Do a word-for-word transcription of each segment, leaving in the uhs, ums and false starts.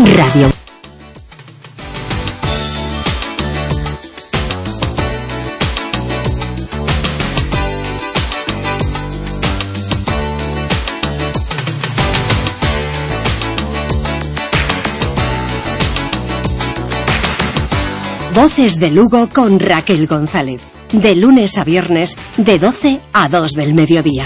Radio. Voces de Lugo con Raquel González. De lunes a viernes, de doce a dos del mediodía.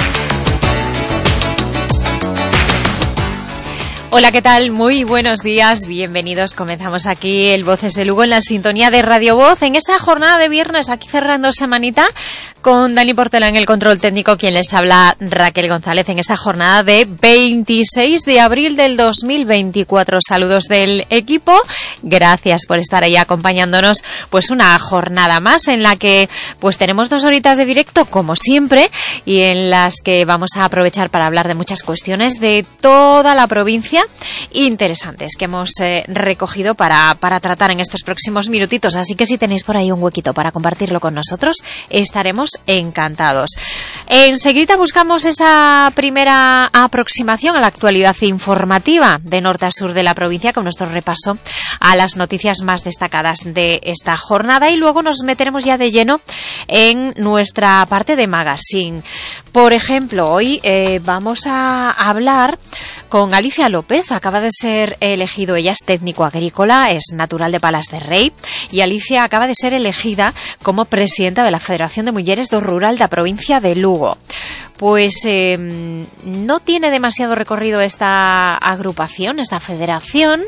Hola, ¿qué tal? Muy buenos días, bienvenidos. Comenzamos aquí el Voces de Lugo en la sintonía de Radio Voz en esta jornada de viernes, aquí cerrando semanita con Dani Portela en el control técnico, quien les habla, Raquel González, en esta jornada de veintiséis de abril del dos mil veinticuatro. Saludos del equipo, gracias por estar ahí acompañándonos, pues una jornada más en la que pues tenemos dos horitas de directo como siempre y en las que vamos a aprovechar para hablar de muchas cuestiones de toda la provincia interesantes que hemos eh, recogido para, para tratar en estos próximos minutitos, así que si tenéis por ahí un huequito para compartirlo con nosotros, estaremos encantados. Enseguida buscamos esa primera aproximación a la actualidad informativa de norte a sur de la provincia con nuestro repaso a las noticias más destacadas de esta jornada y luego nos meteremos ya de lleno en nuestra parte de magazine. Por ejemplo, hoy eh, vamos a hablar con Alicia López. Acaba de ser elegido, ella es técnico agrícola, es natural de Palas de Rei, y Alicia acaba de ser elegida como presidenta de la Federación de Mujeres do Rural da provincia de Lugo. Pues eh, no tiene demasiado recorrido esta agrupación, esta federación,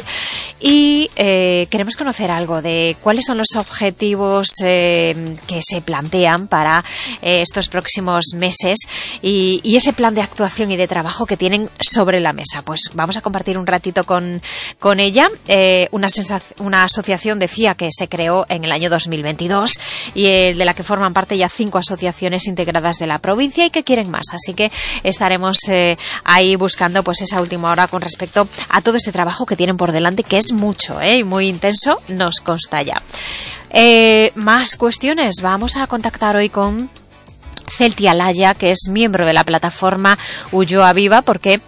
y eh, queremos conocer algo de cuáles son los objetivos eh, que se plantean para eh, estos próximos meses y, y ese plan de actuación y de trabajo que tienen sobre la mesa. Pues vamos a compartir un ratito con, con ella, eh, una, una asociación, decía, que se creó en el año dos mil veintidós y eh, de la que forman parte ya cinco asociaciones integradas de la provincia y que quieren más. Así que estaremos eh, ahí buscando pues esa última hora con respecto a todo este trabajo que tienen por delante, que es mucho eh, y muy intenso, nos consta ya. Eh, más cuestiones, vamos a contactar hoy con Celtia Laya, que es miembro de la plataforma Ulloa Viva, porque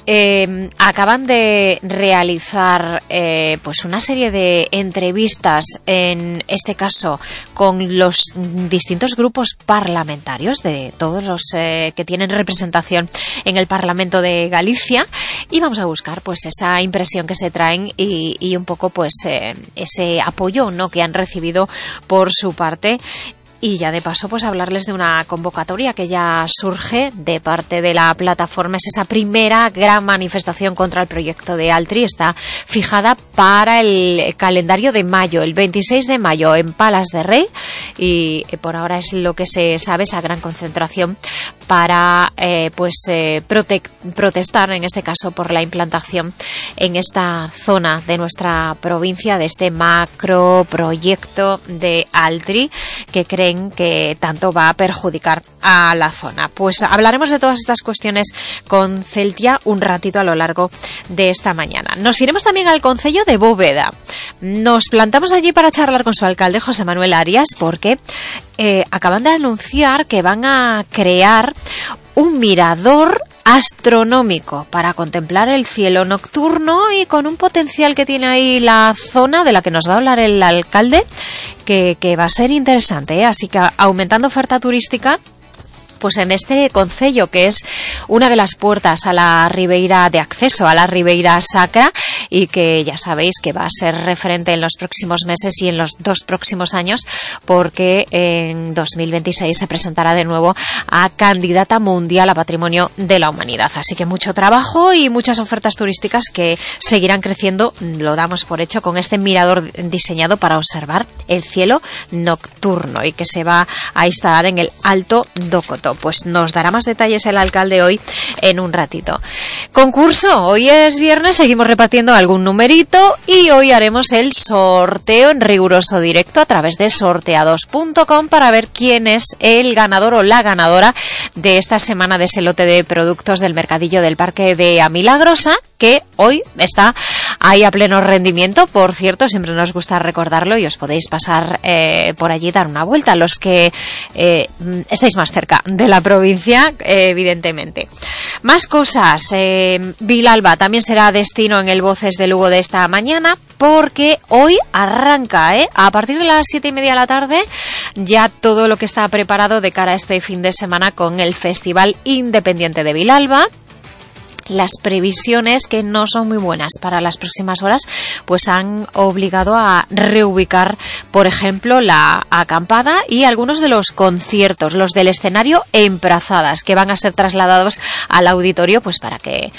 eh, acaban de realizar eh, pues una serie de entrevistas, en este caso con los distintos grupos parlamentarios de todos los eh, que tienen representación en el Parlamento de Galicia, y vamos a buscar pues esa impresión que se traen y, y un poco pues eh, ese apoyo, ¿no?, que han recibido por su parte. Y ya de paso, pues hablarles de una convocatoria que ya surge de parte de la plataforma. Es esa primera gran manifestación contra el proyecto de Altri. Está fijada para el calendario de mayo, el veintiséis de mayo, en Palas de Rei. Y por ahora es lo que se sabe, esa gran concentración para eh, pues eh, prote protestar, en este caso, por la implantación en esta zona de nuestra provincia de este macro proyecto de Altri, que creen que tanto va a perjudicar a la zona. Pues hablaremos de todas estas cuestiones con Celtia un ratito a lo largo de esta mañana. Nos iremos también al concello de Bóveda. Nos plantamos allí para charlar con su alcalde, José Manuel Arias, porque eh, acaban de anunciar que van a crear un mirador astronómico para contemplar el cielo nocturno, y con un potencial que tiene ahí la zona de la que nos va a hablar el alcalde, que, que va a ser interesante, ¿eh? Así que aumentando oferta turística pues en este concello, que es una de las puertas a la Ribeira de acceso, a la Ribeira Sacra, y que ya sabéis que va a ser referente en los próximos meses y en los dos próximos años, porque en dos mil veintiséis se presentará de nuevo a candidata mundial a Patrimonio de la Humanidad. Así que mucho trabajo y muchas ofertas turísticas que seguirán creciendo, lo damos por hecho, con este mirador diseñado para observar el cielo nocturno y que se va a instalar en el Alto do Coto. Pues nos dará más detalles el alcalde hoy en un ratito. Concurso, hoy es viernes, seguimos repartiendo algún numerito y hoy haremos el sorteo en riguroso directo a través de sorteados punto com para ver quién es el ganador o la ganadora de esta semana de ese lote de productos del mercadillo del Parque de Amilagrosa, que hoy está ahí a pleno rendimiento. Por cierto, siempre nos gusta recordarlo y os podéis pasar eh, por allí, dar una vuelta, los que eh, estáis más cerca de la provincia, eh, evidentemente. Más cosas. Eh, Vilalba también será destino en el Voces de Lugo de esta mañana, porque hoy arranca, ¿eh? A partir de las siete y media de la tarde, ya todo lo que está preparado de cara a este fin de semana con el Festival Independiente de Vilalba. Las previsiones, que no son muy buenas para las próximas horas, pues han obligado a reubicar, por ejemplo, la acampada y algunos de los conciertos, los del escenario en Prazadas, que van a ser trasladados al auditorio, pues para que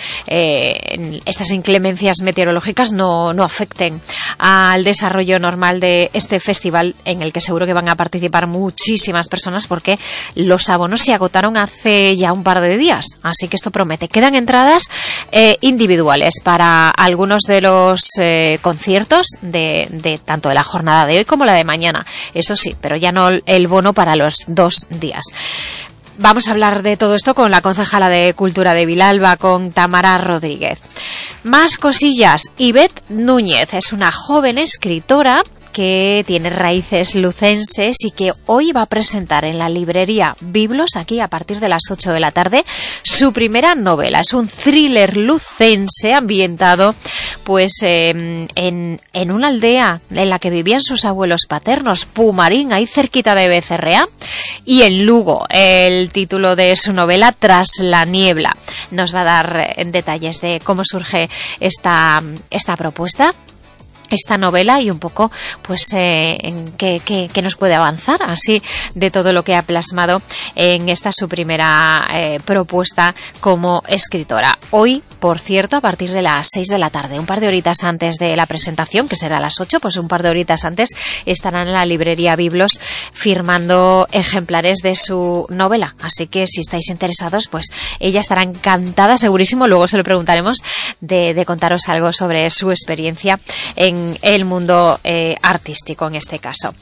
eh, estas inclemencias meteorológicas no, no afecten al desarrollo normal de este festival, en el que seguro que van a participar muchísimas personas, porque los abonos se agotaron hace ya un par de días, así que esto promete. Quedan entradas Eh, individuales para algunos de los eh, conciertos de, de tanto de la jornada de hoy como la de mañana, eso sí, pero ya no el bono para los dos días. Vamos a hablar de todo esto con la concejala de Cultura de Vilalba, con Tamara Rodríguez. Más cosillas. Ivette Núñez es una joven escritora que tiene raíces lucenses y que hoy va a presentar en la librería Biblos, aquí a partir de las ocho de la tarde, su primera novela. Es un thriller lucense ambientado pues eh, en, en una aldea en la que vivían sus abuelos paternos, Pumarín, ahí cerquita de Becerrea, y en Lugo. El título de su novela, Tras la niebla. Nos va a dar eh, detalles de cómo surge esta, esta propuesta, esta novela, y un poco pues eh, en qué, qué, qué nos puede avanzar así de todo lo que ha plasmado en esta su primera eh, propuesta como escritora. Hoy, por cierto, a partir de las seis de la tarde, un par de horitas antes de la presentación, que será a las ocho, pues un par de horitas antes estarán en la librería Biblos firmando ejemplares de su novela, así que si estáis interesados, pues ella estará encantada, segurísimo, luego se lo preguntaremos, de, de contaros algo sobre su experiencia en el mundo eh, artístico en este caso.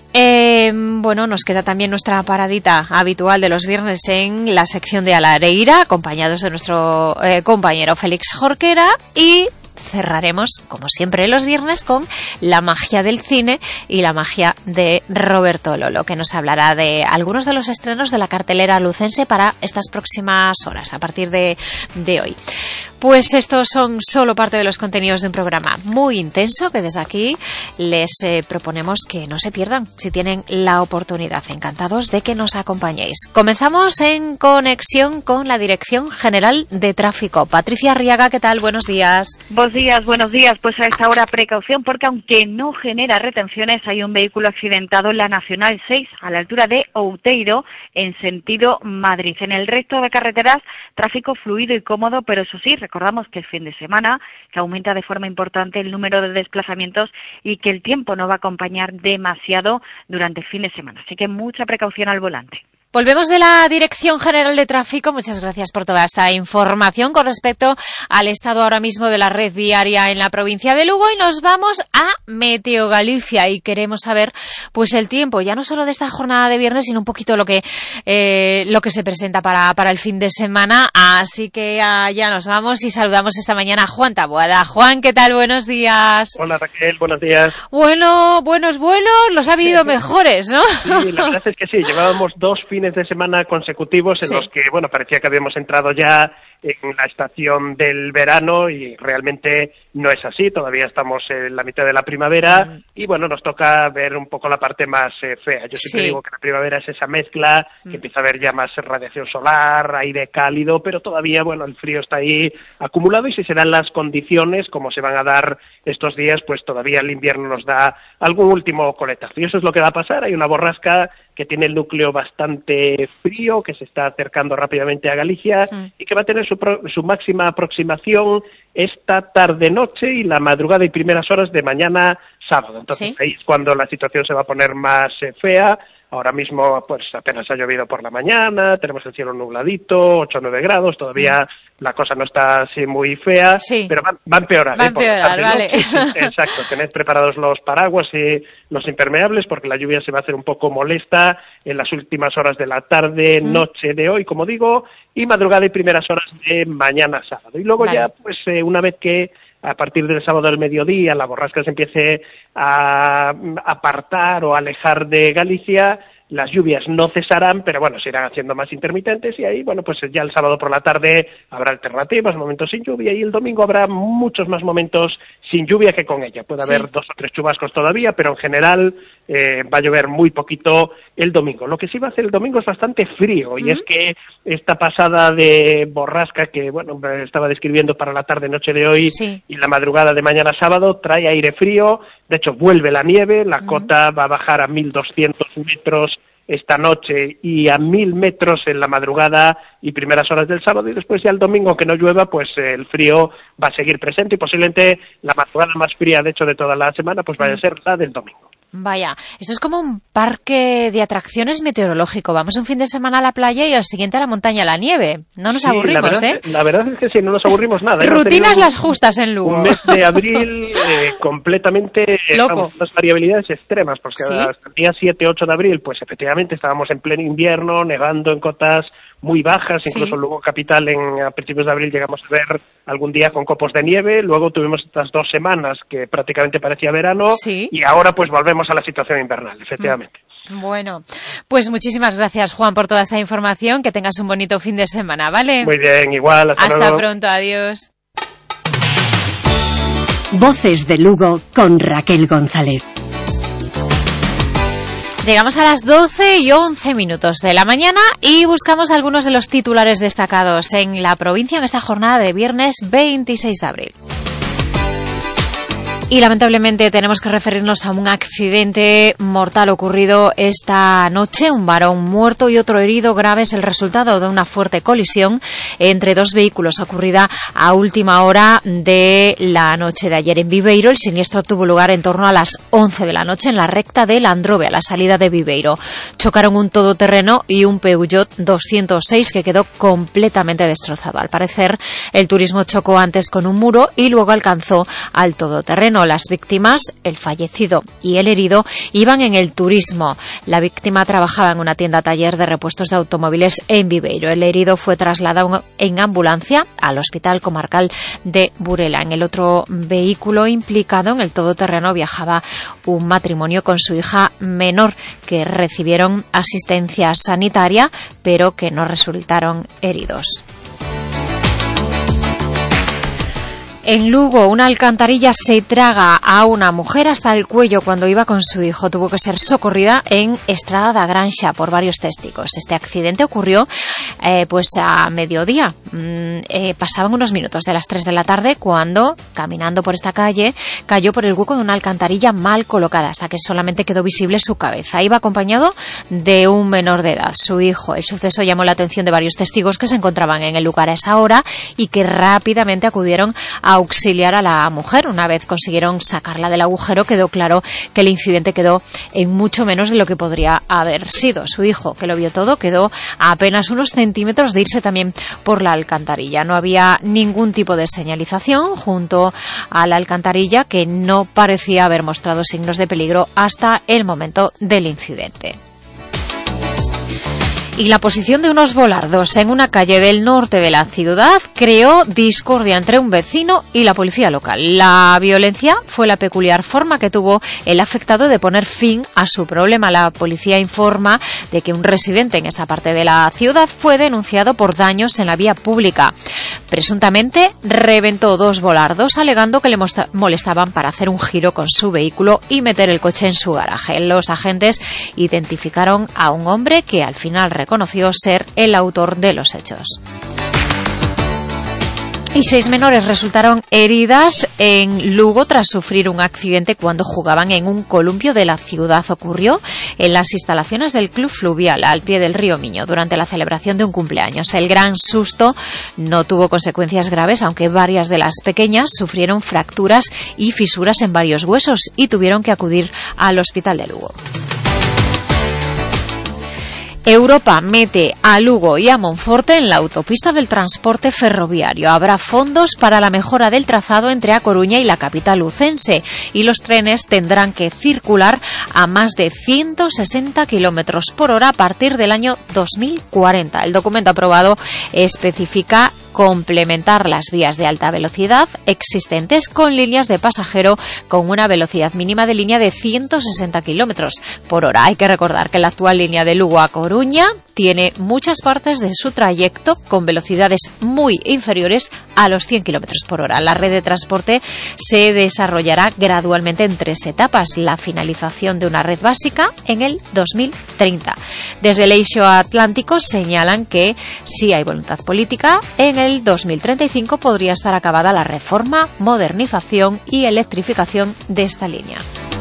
Eh, bueno, nos queda también nuestra paradita habitual de los viernes en la sección de Alareira, acompañados de nuestro eh, compañero Félix Jorquera, y cerraremos, como siempre los viernes, con la magia del cine y la magia de Roberto Lolo, que nos hablará de algunos de los estrenos de la cartelera lucense para estas próximas horas, a partir de, de hoy. Pues estos son solo parte de los contenidos de un programa muy intenso que desde aquí les eh, proponemos que no se pierdan si tienen la oportunidad. Encantados de que nos acompañéis. Comenzamos en conexión con la Dirección General de Tráfico. Patricia Arriaga, ¿qué tal? Buenos días. Buenos días, buenos días. Pues a esta hora precaución, porque aunque no genera retenciones, hay un vehículo accidentado en la Nacional seis a la altura de Outeiro en sentido Madrid. En el resto de carreteras, tráfico fluido y cómodo, pero eso sí, recordamos que es fin de semana, que aumenta de forma importante el número de desplazamientos y que el tiempo no va a acompañar demasiado durante el fin de semana. Así que mucha precaución al volante. Volvemos de la Dirección General de Tráfico. Muchas gracias por toda esta información con respecto al estado ahora mismo de la red viaria en la provincia de Lugo, y nos vamos a Meteo Galicia y queremos saber pues el tiempo, ya no solo de esta jornada de viernes, sino un poquito lo que eh, lo que se presenta para, para el fin de semana. Así que allá nos vamos y saludamos esta mañana a Juan Taboada. Juan, ¿qué tal? Buenos días. Hola Raquel, buenos días. Bueno, buenos, buenos, los ha habido mejores, ¿no? Sí, la verdad es que sí, llevábamos dos fines de semana consecutivos en sí. los que, bueno, parecía que habíamos entrado ya en la estación del verano y realmente no es así, todavía estamos en la mitad de la primavera mm. y bueno, nos toca ver un poco la parte más eh, fea. Yo siempre sí. digo que la primavera es esa mezcla, mm. que empieza a haber ya más radiación solar, aire cálido, pero todavía, bueno, el frío está ahí acumulado, y si se dan las condiciones como se van a dar estos días, pues todavía el invierno nos da algún último coletazo. Y eso es lo que va a pasar. Hay una borrasca que tiene el núcleo bastante frío, que se está acercando rápidamente a Galicia sí. y que va a tener su, pro, su máxima aproximación esta tarde-noche y la madrugada y primeras horas de mañana sábado. Entonces, ¿sí? ahí es cuando la situación se va a poner más eh, fea. Ahora mismo pues apenas ha llovido por la mañana, tenemos el cielo nubladito, ocho o nueve grados, todavía sí. La cosa no está así muy fea, sí. Pero va, va a empeorar. Va a ¿eh? empeorar, tarde, vale. ¿no? Exacto, tened preparados los paraguas y los impermeables porque la lluvia se va a hacer un poco molesta en las últimas horas de la tarde, mm. noche de hoy, como digo, y madrugada y primeras horas de mañana sábado. Y luego vale. ya, pues eh, una vez que a partir del sábado al mediodía la borrasca se empiece a apartar o a alejar de Galicia, las lluvias no cesarán, pero bueno, se irán haciendo más intermitentes y ahí, bueno, pues ya el sábado por la tarde habrá alternativas, momentos sin lluvia y el domingo habrá muchos más momentos sin lluvia que con ella. Puede sí. haber dos o tres chubascos todavía, pero en general eh, va a llover muy poquito el domingo. Lo que sí va a hacer el domingo es bastante frío ¿Mm? Y es que esta pasada de borrasca que, bueno, estaba describiendo para la tarde-noche de hoy sí. y la madrugada de mañana sábado trae aire frío, de hecho vuelve la nieve, la ¿Mm? cota va a bajar a mil doscientos metros esta noche y a mil metros en la madrugada y primeras horas del sábado y después ya el domingo que no llueva pues eh, el frío va a seguir presente y posiblemente la madrugada más fría de hecho de toda la semana pues vaya a ser la del domingo. Vaya, esto es como un parque de atracciones meteorológico. Vamos un fin de semana a la playa y al siguiente a la montaña a la nieve. No nos sí, aburrimos, la verdad, ¿eh? La verdad es que sí, no nos aburrimos nada. Rutinas las justas en Lugo. Un mes de abril eh, completamente loco. Vamos, unas variabilidades extremas, porque ¿sí? hasta el día siete ocho de abril, pues efectivamente estábamos en pleno invierno, nevando en cotas muy bajas, incluso sí. luego capital en a principios de abril llegamos a ver algún día con copos de nieve, luego tuvimos estas dos semanas que prácticamente parecía verano sí. y ahora pues volvemos a la situación invernal, efectivamente. Bueno, pues muchísimas gracias Juan por toda esta información, que tengas un bonito fin de semana, ¿vale? Muy bien, igual, hasta, hasta luego. pronto, adiós. Voces de Lugo con Raquel González. Llegamos a las doce y once minutos de la mañana y buscamos algunos de los titulares destacados en la provincia en esta jornada de viernes veintiséis de abril. Y lamentablemente tenemos que referirnos a un accidente mortal ocurrido esta noche. Un varón muerto y otro herido grave es el resultado de una fuerte colisión entre dos vehículos ocurrida a última hora de la noche de ayer en Viveiro. El siniestro tuvo lugar en torno a las once de la noche en la recta de Landrove, a la salida de Viveiro. Chocaron un todoterreno y un Peugeot doscientos seis que quedó completamente destrozado. Al parecer, el turismo chocó antes con un muro y luego alcanzó al todoterreno. Las víctimas, el fallecido y el herido, iban en el turismo. La víctima trabajaba en una tienda taller de repuestos de automóviles en Viveiro. El herido fue trasladado en ambulancia al Hospital Comarcal de Burela. En el otro vehículo implicado en el todoterreno viajaba un matrimonio con su hija menor que recibieron asistencia sanitaria pero que no resultaron heridos. En Lugo, una alcantarilla se traga a una mujer hasta el cuello cuando iba con su hijo. Tuvo que ser socorrida en Estrada da Granxa por varios testigos. Este accidente ocurrió eh, pues a mediodía. Mm, eh, pasaban unos minutos de las tres de la tarde cuando, caminando por esta calle, cayó por el hueco de una alcantarilla mal colocada hasta que solamente quedó visible su cabeza. Iba acompañado de un menor de edad, su hijo. El suceso llamó la atención de varios testigos que se encontraban en el lugar a esa hora y que rápidamente acudieron a auxiliar a la mujer. Una vez consiguieron sacarla del agujero, quedó claro que el incidente quedó en mucho menos de lo que podría haber sido. Su hijo, que lo vio todo, quedó a apenas unos centímetros de irse también por la alcantarilla. No había ningún tipo de señalización junto a la alcantarilla, que no parecía haber mostrado signos de peligro hasta el momento del incidente. Y la posición de unos volardos en una calle del norte de la ciudad creó discordia entre un vecino y la policía local. La violencia fue la peculiar forma que tuvo el afectado de poner fin a su problema. La policía informa de que un residente en esta parte de la ciudad fue denunciado por daños en la vía pública. Presuntamente reventó dos volardos alegando que le molestaban para hacer un giro con su vehículo y meter el coche en su garaje. Los agentes identificaron a un hombre que al final reconoció ser el autor de los hechos. Y seis menores resultaron heridas en Lugo tras sufrir un accidente cuando jugaban en un columpio de la ciudad. Ocurrió en las instalaciones del Club Fluvial al pie del río Miño durante la celebración de un cumpleaños. El gran susto no tuvo consecuencias graves, aunque varias de las pequeñas sufrieron fracturas y fisuras en varios huesos y tuvieron que acudir al hospital de Lugo. Europa mete a Lugo y a Monforte en la autopista del transporte ferroviario. Habrá fondos para la mejora del trazado entre A Coruña y la capital lucense y los trenes tendrán que circular a más de ciento sesenta kilómetros por hora a partir del año dos mil cuarenta. El documento aprobado especifica complementar las vías de alta velocidad existentes con líneas de pasajero con una velocidad mínima de línea de ciento sesenta kilómetros por hora. Hay que recordar que la actual línea de Lugo a Coruña tiene muchas partes de su trayecto con velocidades muy inferiores a los cien kilómetros por hora. La red de transporte se desarrollará gradualmente en tres etapas. La finalización de una red básica en el dos mil treinta. Desde el Eixo Atlántico señalan que si hay voluntad política, en el dos mil treinta y cinco podría estar acabada la reforma, modernización y electrificación de esta línea.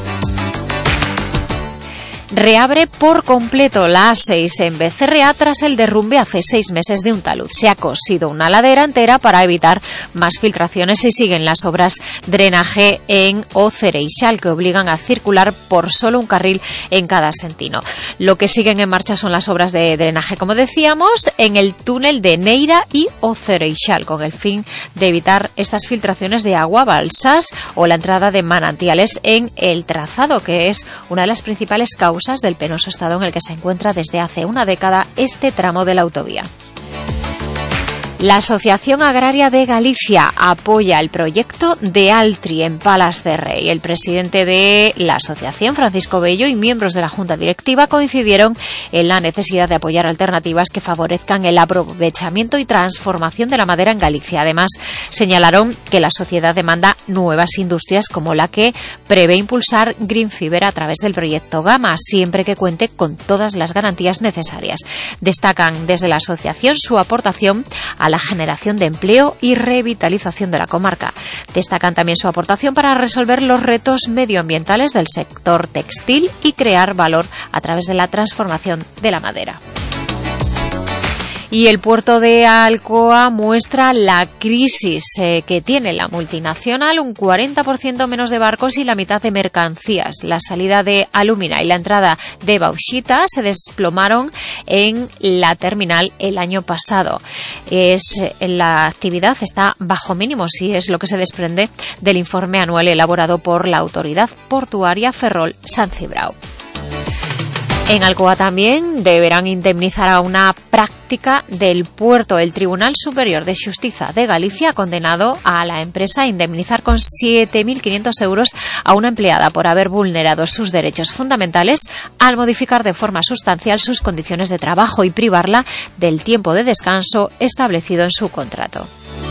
Reabre por completo la A seis en Becerrea tras el derrumbe hace seis meses de un talud. Se ha cosido una ladera entera para evitar más filtraciones y siguen las obras drenaje en Ocereixal que obligan a circular por solo un carril en cada sentido. Lo que siguen en marcha son las obras de drenaje, como decíamos, en el túnel de Neira y Ocereixal con el fin de evitar estas filtraciones de agua, balsas o la entrada de manantiales en el trazado, que es una de las principales causas del penoso estado en el que se encuentra desde hace una década este tramo de la autovía. La Asociación Agraria de Galicia apoya el proyecto de Altri en Palas de Rei. El presidente de la asociación, Francisco Bello, y miembros de la Junta Directiva coincidieron en la necesidad de apoyar alternativas que favorezcan el aprovechamiento y transformación de la madera en Galicia. Además, señalaron que la sociedad demanda nuevas industrias como la que prevé impulsar Green Fiber a través del proyecto Gama, siempre que cuente con todas las garantías necesarias. Destacan desde la asociación su aportación a la generación de empleo y revitalización de la comarca. Destacan también su aportación para resolver los retos medioambientales del sector textil y crear valor a través de la transformación de la madera. Y el puerto de Alcoa muestra la crisis eh, que tiene la multinacional, un cuarenta por ciento menos de barcos y la mitad de mercancías. La salida de alúmina y la entrada de bauxita se desplomaron en la terminal el año pasado. Es, la actividad está bajo mínimos y es lo que se desprende del informe anual elaborado por la autoridad portuaria Ferrol San Cibrao. En Alcoa también deberán indemnizar a una práctica del puerto. El Tribunal Superior de Xustiza de Galicia ha condenado a la empresa a indemnizar con siete mil quinientos euros a una empleada por haber vulnerado sus derechos fundamentales al modificar de forma sustancial sus condiciones de trabajo y privarla del tiempo de descanso establecido en su contrato.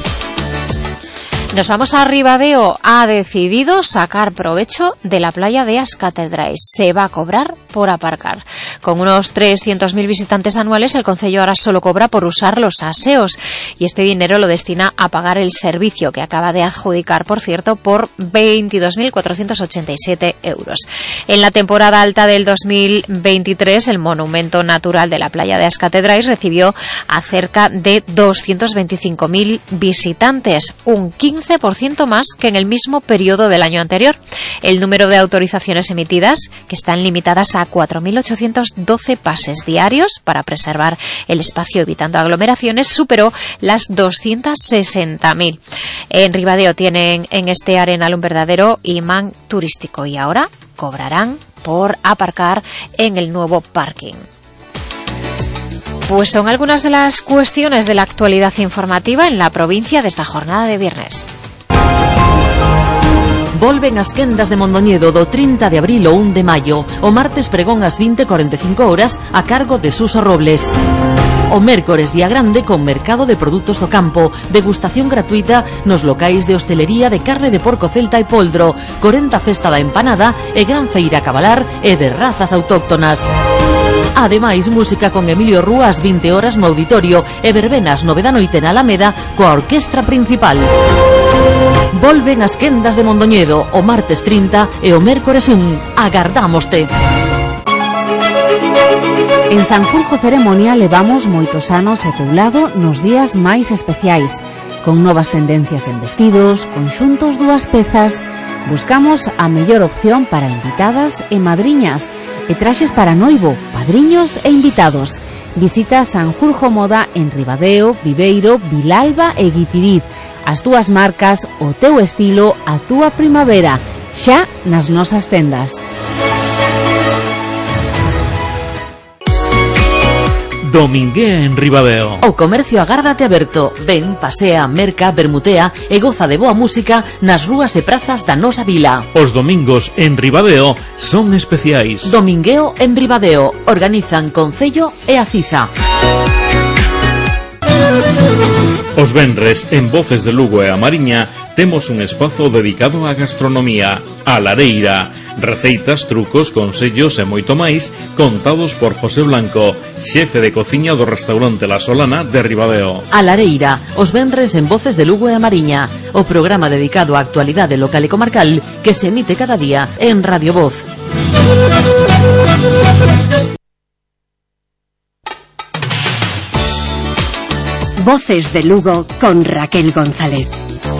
Nos vamos a Ribadeo. Ha decidido sacar provecho de la playa de As Catedrais. Se va a cobrar por aparcar. Con unos trescientos mil visitantes anuales, el concello ahora solo cobra por usar los aseos y este dinero lo destina a pagar el servicio que acaba de adjudicar, por cierto, por veintidós mil cuatrocientos ochenta y siete euros. En la temporada alta del dos mil veintitrés, el monumento natural de la playa de As Catedrais recibió a cerca de doscientos veinticinco mil visitantes, un quince por ciento más que en el mismo periodo del año anterior. El número de autorizaciones emitidas, que están limitadas a cuatro mil ochocientos doce pases diarios para preservar el espacio evitando aglomeraciones, superó las doscientos sesenta mil. En Ribadeo tienen en este arenal un verdadero imán turístico y ahora cobrarán por aparcar en el nuevo parking. Pues son algunas de las cuestiones de la actualidad informativa en la provincia de esta jornada de viernes. Volven as quendas de Mondoñedo do trinta de abril ao un de maio. O martes pregón ás vinte e cuarenta e cinco horas a cargo de Suso Robles. O mércores día grande con mercado de produtos do campo, degustación gratuita nos locais de hostelería de carne de porco celta e poldro, corenta festa da empanada e gran feira cabalar e de razas autóctonas. Ademais, música con Emilio Rúa ás vinte horas no auditorio e verbenas nove da noite na Alameda coa orquestra principal. Volven as quendas de Mondoñedo o martes trinta e o mércores un. Agardámoste. En Sanjurjo Ceremonia levamos moitos anos ao teu lado nos días máis especiais, con novas tendencias en vestidos, conxuntos, dúas pezas. Buscamos a mellor opción para invitadas e madriñas, e traxes para noivo, padriños e invitados. Visita Sanjurjo Moda en Ribadeo, Viveiro, Vilalba e Guitiriz. As túas marcas, o teu estilo, a túa primavera, xa nas nosas tendas. Dominguea en Ribadeo. O comercio agárdate aberto. Ven, pasea, merca, bermutea e goza de boa música nas rúas e prazas da nosa vila. Os domingos en Ribadeo son especiais. Domingueo en Ribadeo. Organizan Concello e a CISA. Os venres, en Voces de Lugo e a Mariña, temos un espazo dedicado á gastronomía, a lareira. Receitas, trucos, consellos e moito máis contados por José Blanco, xefe de cociña do restaurante La Solana de Ribadeo. A lareira, os venres en Voces de Lugo e a Mariña, o programa dedicado á actualidade local e comarcal que se emite cada día en Radio Voz. Voces de Lugo con Raquel González.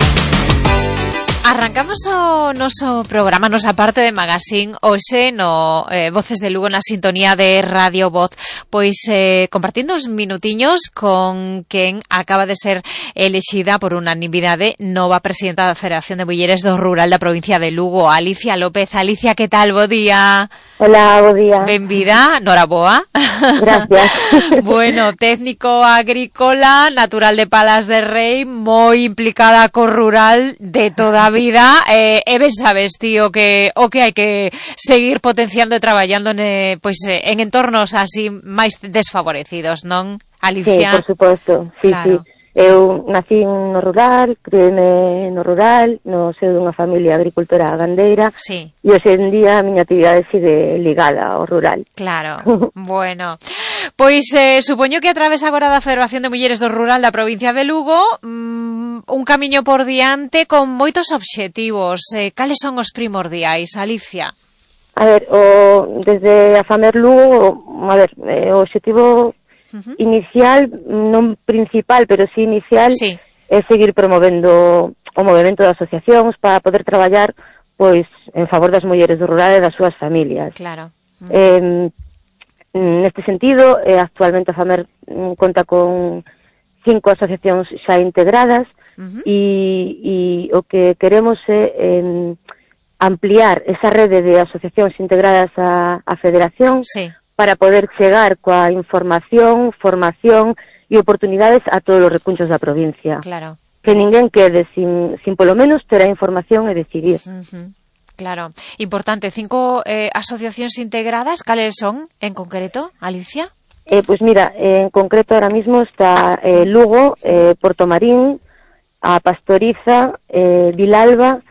Arrancamos o noso programa, nosa parte de magazine, hoxe no eh, Voces de Lugo na sintonía de Radio Voz, pois eh, compartindo uns minutiños con quen acaba de ser elexida por unanimidade nova presidenta da Federación de Mulleres do Rural da provincia de Lugo, Alicia López. Alicia, que tal? Bo día. Hola, bo día. Benvida, noraboa. Gracias. Bueno, técnico agrícola, natural de Palas de Rei, moi implicada co rural de toda a vida, eh, e ben sabes, tío, que o que hai que seguir potenciando e traballando ne, pois, en entornos así máis desfavorecidos, non, Alicia? Sí, por suposto, sí, claro. Sí. Eu nací no rural, crieme no rural, no seo dunha familia agricultora gandeira, sí. E hoxe en día a miña actividade sigue ligada ao rural. Claro, bueno. Pois eh, supoño que a través agora da Federación de Mulleres do Rural da provincia de Lugo, mmm, un camiño por diante con moitos obxectivos. Eh, cales son os primordiais, Alicia? A ver, o, desde a Famer Lugo, a ver, eh, o obxectivo uh-huh. inicial, non principal, pero sí inicial, sí. É seguir promovendo o movimento de asociacións para poder traballar pois en favor das mulleres do rural e das súas familias. Claro. Uh-huh. Eh, neste sentido, eh, actualmente a Famer mm, conta con cinco asociacións xa integradas uh-huh. e, e o que queremos é eh, ampliar esa rede de asociacións integradas á, á Federación sí. para poder chegar coa información, formación e oportunidades a todos os recunchos da provincia. Claro. Que ninguén quede sin, sin polo menos ter a información e decidir. Uh-huh. Claro. Importante, cinco eh, asociacións integradas, cales son en concreto, Alicia? Eh, pues mira, eh, en concreto ahora mismo está eh, Lugo, eh, Portomarín, a Pastoriza, eh, Vilalba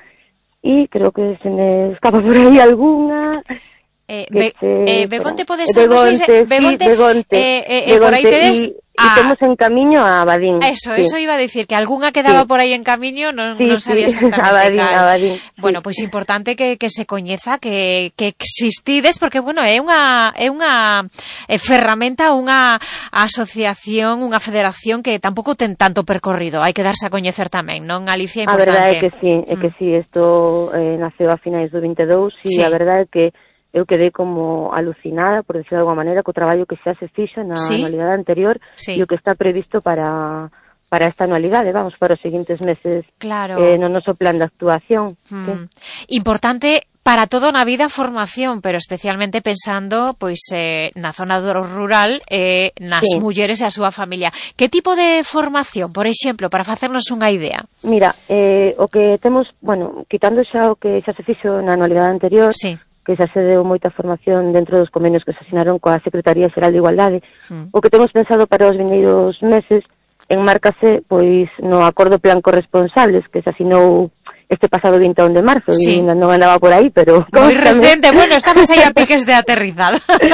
y creo que se me escapa por ahí alguna... Eh, be, eh, Begonte pode ser, Begonte, no sei, Begonte, sí, Begonte, eh, eh, Begonte, por aí tedes y, y estamos en camiño a Abadín. Eso, sí. eso iba a decir, que algunha quedaba sí. por aí en camiño, non, sí, non sabía sí. exactamente Abadín, cal. Abadín, bueno, sí. pois pues importante que, que se coñeza que, que existides, porque, bueno, é unha é unha é ferramenta, unha asociación, unha federación que tampouco ten tanto percorrido, hai que darse a coñecer tamén, non, Alicia? A verdade é que sí, é mm. que sí, isto eh, naceu a finais do vinte e dous e sí. a verdade é que eu quedei como alucinada, por decirlo de alguma maneira, co traballo que xa se fixo na ¿Sí? anualidade anterior sí. e o que está previsto para para esta anualidade, vamos, para os seguintes meses claro. eh, no noso plan de actuación. Mm. Sí. Importante para todo na vida formación, pero especialmente pensando pois eh, na zona do rural e eh, nas sí. mulleres e a súa familia. Que tipo de formación, por exemplo, para facernos unha idea? Mira, eh, o que temos, bueno, quitando xa o que xa se fixo na anualidade anterior, sí. que xa se deu moita formación dentro dos convenios que se asinaron coa Secretaría Xeral de Igualdade. Mm. O que temos pensado para os vindeiros meses enmárcase pois no acordo plan corresponsables que se asinou este pasado vinte e un de marzo sí. e non andaba por aí, pero... Moi recente, bueno, estamos aí a piques de aterrizar.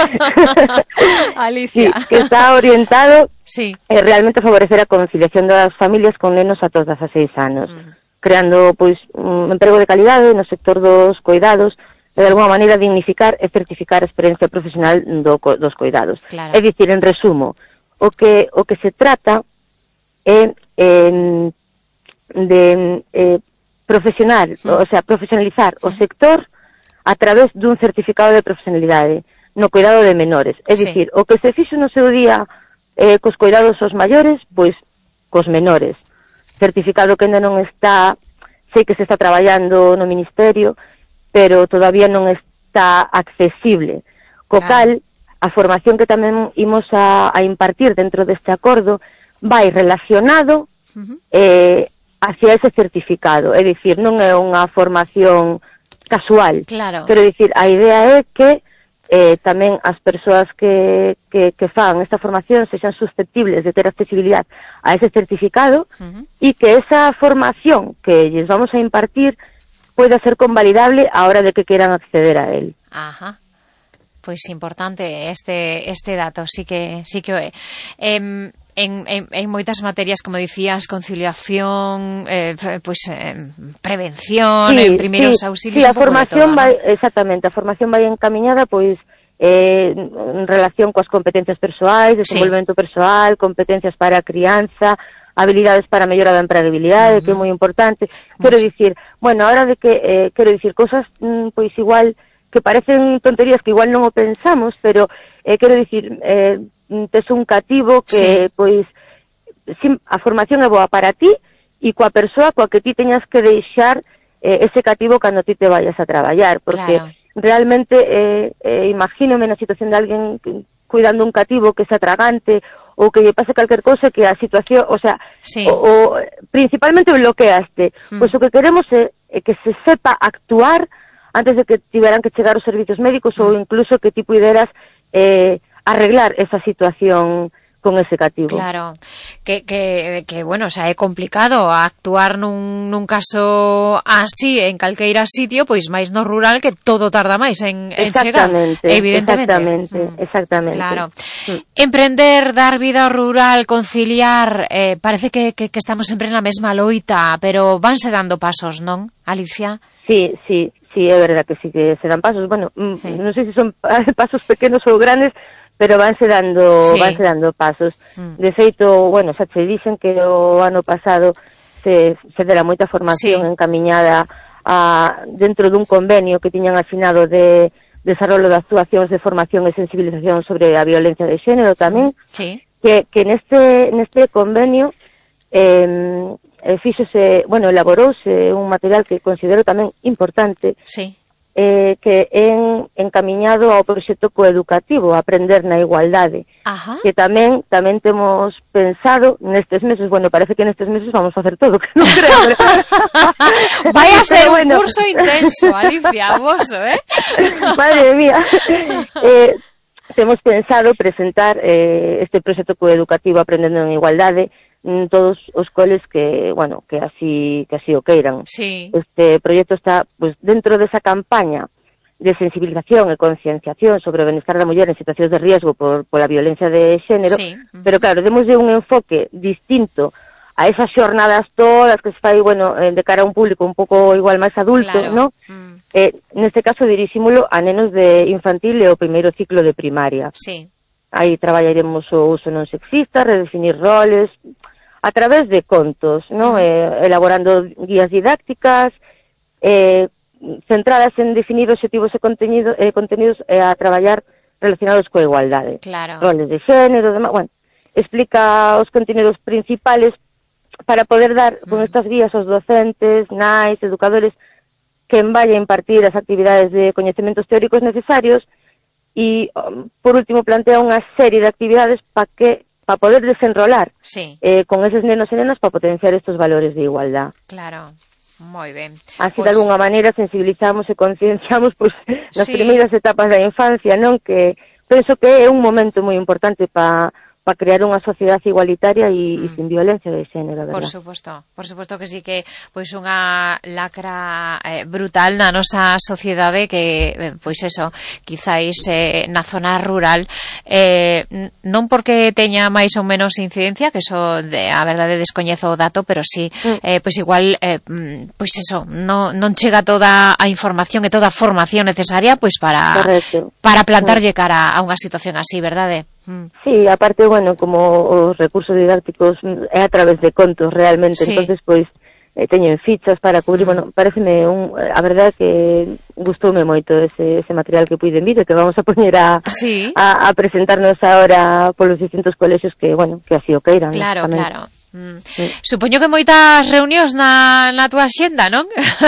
Alicia. Sí, que está orientado sí. eh, realmente a favorecer a conciliación das familias con nenos a todos dezaseis anos, mm. creando pois un emprego de calidade no sector dos cuidados, de alguma maneira dignificar e certificar a experiencia profesional do, dos cuidados. Claro. É dicir, en resumo, o que o que se trata é eh, de eh, profesional, mm. o sea, profesionalizar mm. o sector a través dun certificado de profesionalidade, no cuidado de menores. É sí. dicir, o que se fixo no seu día eh, cos cuidados aos maiores, pois cos menores. Certificado que ainda non está, sei que se está traballando no Ministerio, pero todavía non está accesible. Co cal, a formación que tamén imos a, a impartir dentro deste acordo vai relacionado uh-huh. eh, hacia ese certificado. É dicir, non é unha formación casual. Claro. Quero dicir, a idea é que eh, tamén as persoas que, que, que fan esta formación sexan susceptibles de ter accesibilidade a ese certificado uh-huh. e que esa formación que lles vamos a impartir poida ser convalidable a hora de que queran acceder a él. Ajá. Pois importante este este dato, sí que sí que é. Eh, En, en, en moitas materias, como dicías, conciliación, eh, pues, eh, prevención, sí, en primeiros sí, auxilios, sí, a un pouco formación de todo, vai, ¿no? exactamente, a formación vai encaminhada, pois, eh, en relación coas competencias persoais, desenvolvemento sí. persoal, competencias para a crianza, habilidades para a mellora da empregabilidade, uh-huh. que é moi importante. Quero dicir, bueno, a hora de que, eh, quero dicir, cosas, mm, pois, igual, que parecen tonterías que igual non o pensamos, pero, eh, quero dicir, eh, tes un cativo que, sí. pois, sim, a formación é boa para ti e coa persoa coa que ti teñas que deixar eh, ese cativo cando ti te vayas a traballar, porque claro. realmente eh, eh, imagínome na situación de alguén cuidando un cativo que se atragante ou que lle pase calquer cosa que a situación, o sea, sí. o, o, principalmente bloqueaste. Mm. Pois o que queremos é, é que se sepa actuar antes de que tiveran que chegar os servizos médicos mm. ou incluso que ti puderas eh, arreglar esa situación con ese cativo. Claro, que, que, que bueno, o sea, é complicado actuar nun, nun caso así en calqueira sitio, pois máis no rural, que todo tarda máis en, en chegar, evidentemente. Exactamente, mm. exactamente. Claro. Mm. Emprender, dar vida ao rural, conciliar, eh, parece que, que, que estamos sempre na mesma loita, pero vanse dando pasos, non, Alicia? Sí, sí, sí, é verdad que sí que se dan pasos. Bueno, sí. non sei se son pasos pequenos ou grandes, pero vanse dando, sí. vanse dando pasos. Mm. De feito, bueno, xa che dixen que o ano pasado se, se dera moita formación sí. encamiñada a, dentro dun convenio que tiñan asinado de desarrollo de actuacións de formación e sensibilización sobre a violencia de xénero tamén, sí. que, que neste, neste convenio eh, fíxose, bueno, elaborouse un material que considero tamén importante, sí. Eh, que en encamiñado ao proxecto coeducativo, Aprender na Igualdade. Ajá. Que tamén tamén temos pensado nestes meses, bueno, parece que nestes meses vamos a hacer todo, que non creo. Vai a ser un bueno. curso intenso, Alicia, voso, eh? Madre mía. Eh, temos pensado presentar eh, este proxecto coeducativo Aprendendo en Igualdade todos os coles que, bueno, que así que así o queiran. Sí. Este proxecto está, pues, dentro desa campaña de sensibilización e concienciación sobre o benestar da muller en situacións de riesgo por pola violencia de xénero, sí. pero claro, demos de un enfoque distinto a esas xornadas todas que se fai, bueno, de cara a un público un pouco igual máis adulto, claro. ¿no? Mm. Eh, neste caso dirixímolo a nenos de infantil e o primeiro ciclo de primaria. Sí. Aí traballaremos o uso non sexista, redefinir roles, a través de contos, ¿no? Sí. Eh, elaborando guías didácticas, eh, centradas en definir objetivos e contenido, eh, contenidos eh, a traballar relacionados coa igualdade. Claro. Roles de xénero, demás, bueno, explica os contenidos principales para poder dar mm. con estas guías aos docentes, nais, educadores, que vaya a impartir as actividades de coñecementos teóricos necesarios e, um, por último, plantea unha serie de actividades para que para poder desenrolar sí. eh, con esos nenos e nenas para potenciar estos valores de igualdad. Claro, moi ben. Así, pues... de alguna maneira, sensibilizamos e concienciamos pues, nas sí. primeiras etapas da infancia, non? Que penso que é un momento moi importante para para crear unha sociedade igualitaria e, mm. e sin violencia de xénero, verdad? Por suposto, por suposto que sí que pois pues, unha lacra eh, brutal na nosa sociedade que, eh, pois eso, quizáis eh, na zona rural eh, non porque teña máis ou menos incidencia, que eso de, a verdade descoñezo o dato, pero sí, mm. eh, pois igual eh, pois eso, non, non chega toda a información e toda a formación necesaria pois para Correcto. para plantarlle cara a unha situación así, verdade? Mm. Sí, aparte, bueno, como os recursos didácticos é a través de contos realmente, sí. entonces pois eh, teñen fichas para cubrir, bueno, pareceme un, a verdade que gustoume moito ese, ese material que puiden vir, que vamos a poñer a, sí. a, a presentarnos ahora polos distintos colexios que, bueno, que así o queiran. Claro, claro. Mm. Sí. Supoño que moitas reunións na, na túa xenda, non?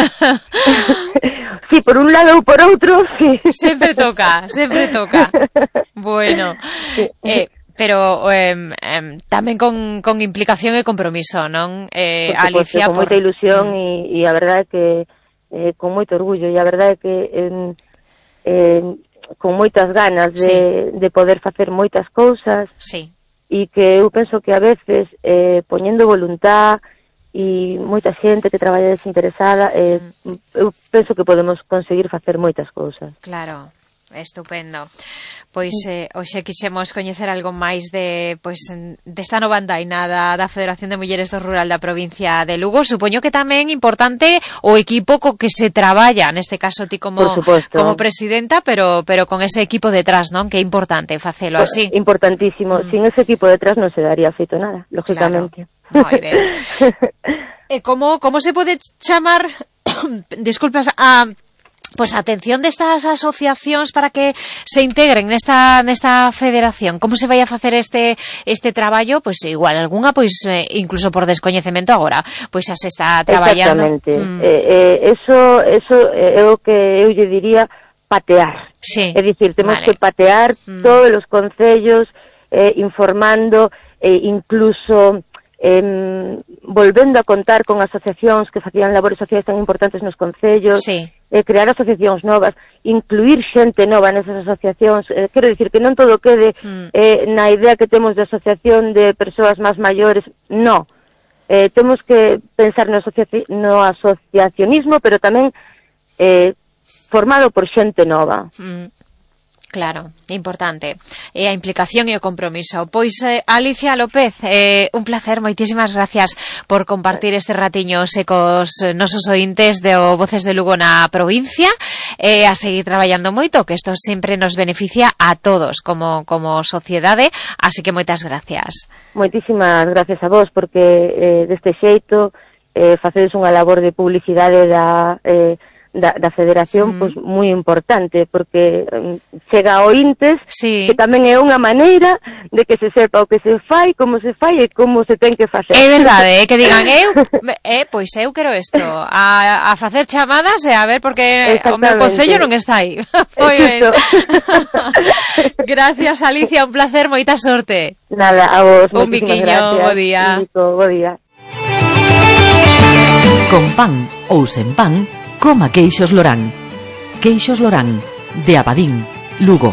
Sí, por un lado ou por outro, sí. Sempre toca, sempre toca. Bueno, sí. eh, pero eh, eh, tamén con, con implicación e compromiso, non? Eh, por supuesto, Alicia, con por... moita ilusión e, e a verdade é que eh, con moito orgullo e a verdade é que eh, eh, con moitas ganas de, sí. de poder facer moitas cousas. Sí. E que eu penso que a veces eh, poñendo voluntad e moita xente que traballa desinteresada, eh, eu penso que podemos conseguir facer moitas cousas. Claro, estupendo. Pois eh, hoxe quixemos coñecer algo máis de pois desta nova andaina da Federación de Mulleres do Rural da provincia de Lugo. Supoño que tamén importante o equipo co que se traballa, neste caso ti como como presidenta, pero pero con ese equipo detrás, non? Que é importante facelo así. Importantísimo. Mm. Sin ese equipo detrás non se daría feito nada, lógicamente. Claro. Moi ben. E como como se pode chamar disculpas a pues atención destas asociacións para que se integren nesta nesta federación? Como se vai a facer este este traballo? Pois igual algunha pois eh, incluso por descoñecemento agora, pois xa se está traballando. Exactamente. Mm. Eh, eh, eso eso é o que eu lle diría patear. Sí. É dicir, temos vale. que patear mm. todos os concellos eh, informando e eh, incluso eh, volvendo a contar con asociacións que facían labores sociais tan importantes nos concellos, sí. eh, crear asociacións novas, incluir xente nova nesas asociacións, eh, quero dicir que non todo quede mm. eh, na idea que temos de asociación de persoas máis maiores, no. Eh, temos que pensar no, asocia- no asociacionismo, pero tamén eh, formado por xente nova. Mm. Claro, importante. E a implicación e o compromiso. Pois, eh, Alicia López, eh, un placer, moitísimas gracias por compartir este ratiño secos nosos ointes de o Voces de Lugo na provincia, e eh, a seguir traballando moito, que isto sempre nos beneficia a todos como como sociedade, así que moitas gracias. Moitísimas gracias a vos, porque eh, deste xeito eh, facedes unha labor de publicidade da... Eh, Da, da federación, mm. pois moi importante, porque um, chega a ointes, sí. que tamén é unha maneira de que se sepa o que se fai, como se fai e como se ten que facer. É verdade, é que digan, eu, eh, pois eu quero isto, a, a facer chamadas e a ver, porque o meu concello non está aí. Moi ben. Gracias, Alicia, un placer, moita sorte. Nada, a vos, un biquiño, bo día. Bo día. Con pan ou sen pan, coma queixos Lorán. Queixos Lorán, de Abadín, Lugo.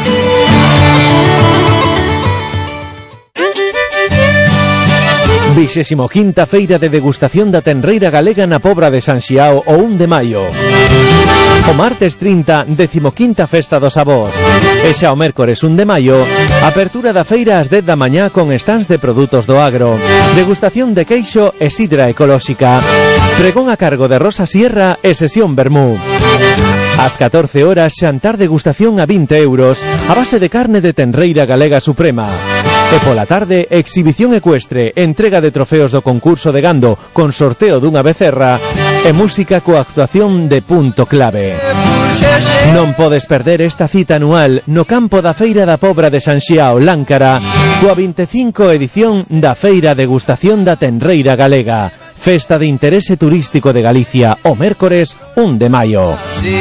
Vixésimo quinta feira de degustación da tenreira galega na Pobra de San Xiao o un de maio. O martes trinta, decimoquinta festa do sabor. E xa o mércores un de maio, apertura da feira ás dez da mañá con stands de produtos do agro. Degustación de queixo e sidra ecolóxica. Pregón a cargo de Rosa Sierra e sesión vermú. Ás catorce horas, xantar degustación a vinte euros, a base de carne de tenreira galega suprema. E pola tarde, exhibición ecuestre, entrega de trofeos do concurso de gando con sorteo dunha becerra e música coa actuación de Punto Clave. Non podes perder esta cita anual no campo da Feira da Pobra de San Xiao, Láncara, coa vinte e cinco edición da Feira Degustación da Tenreira Galega, festa de interese turístico de Galicia, o mércores un de maio.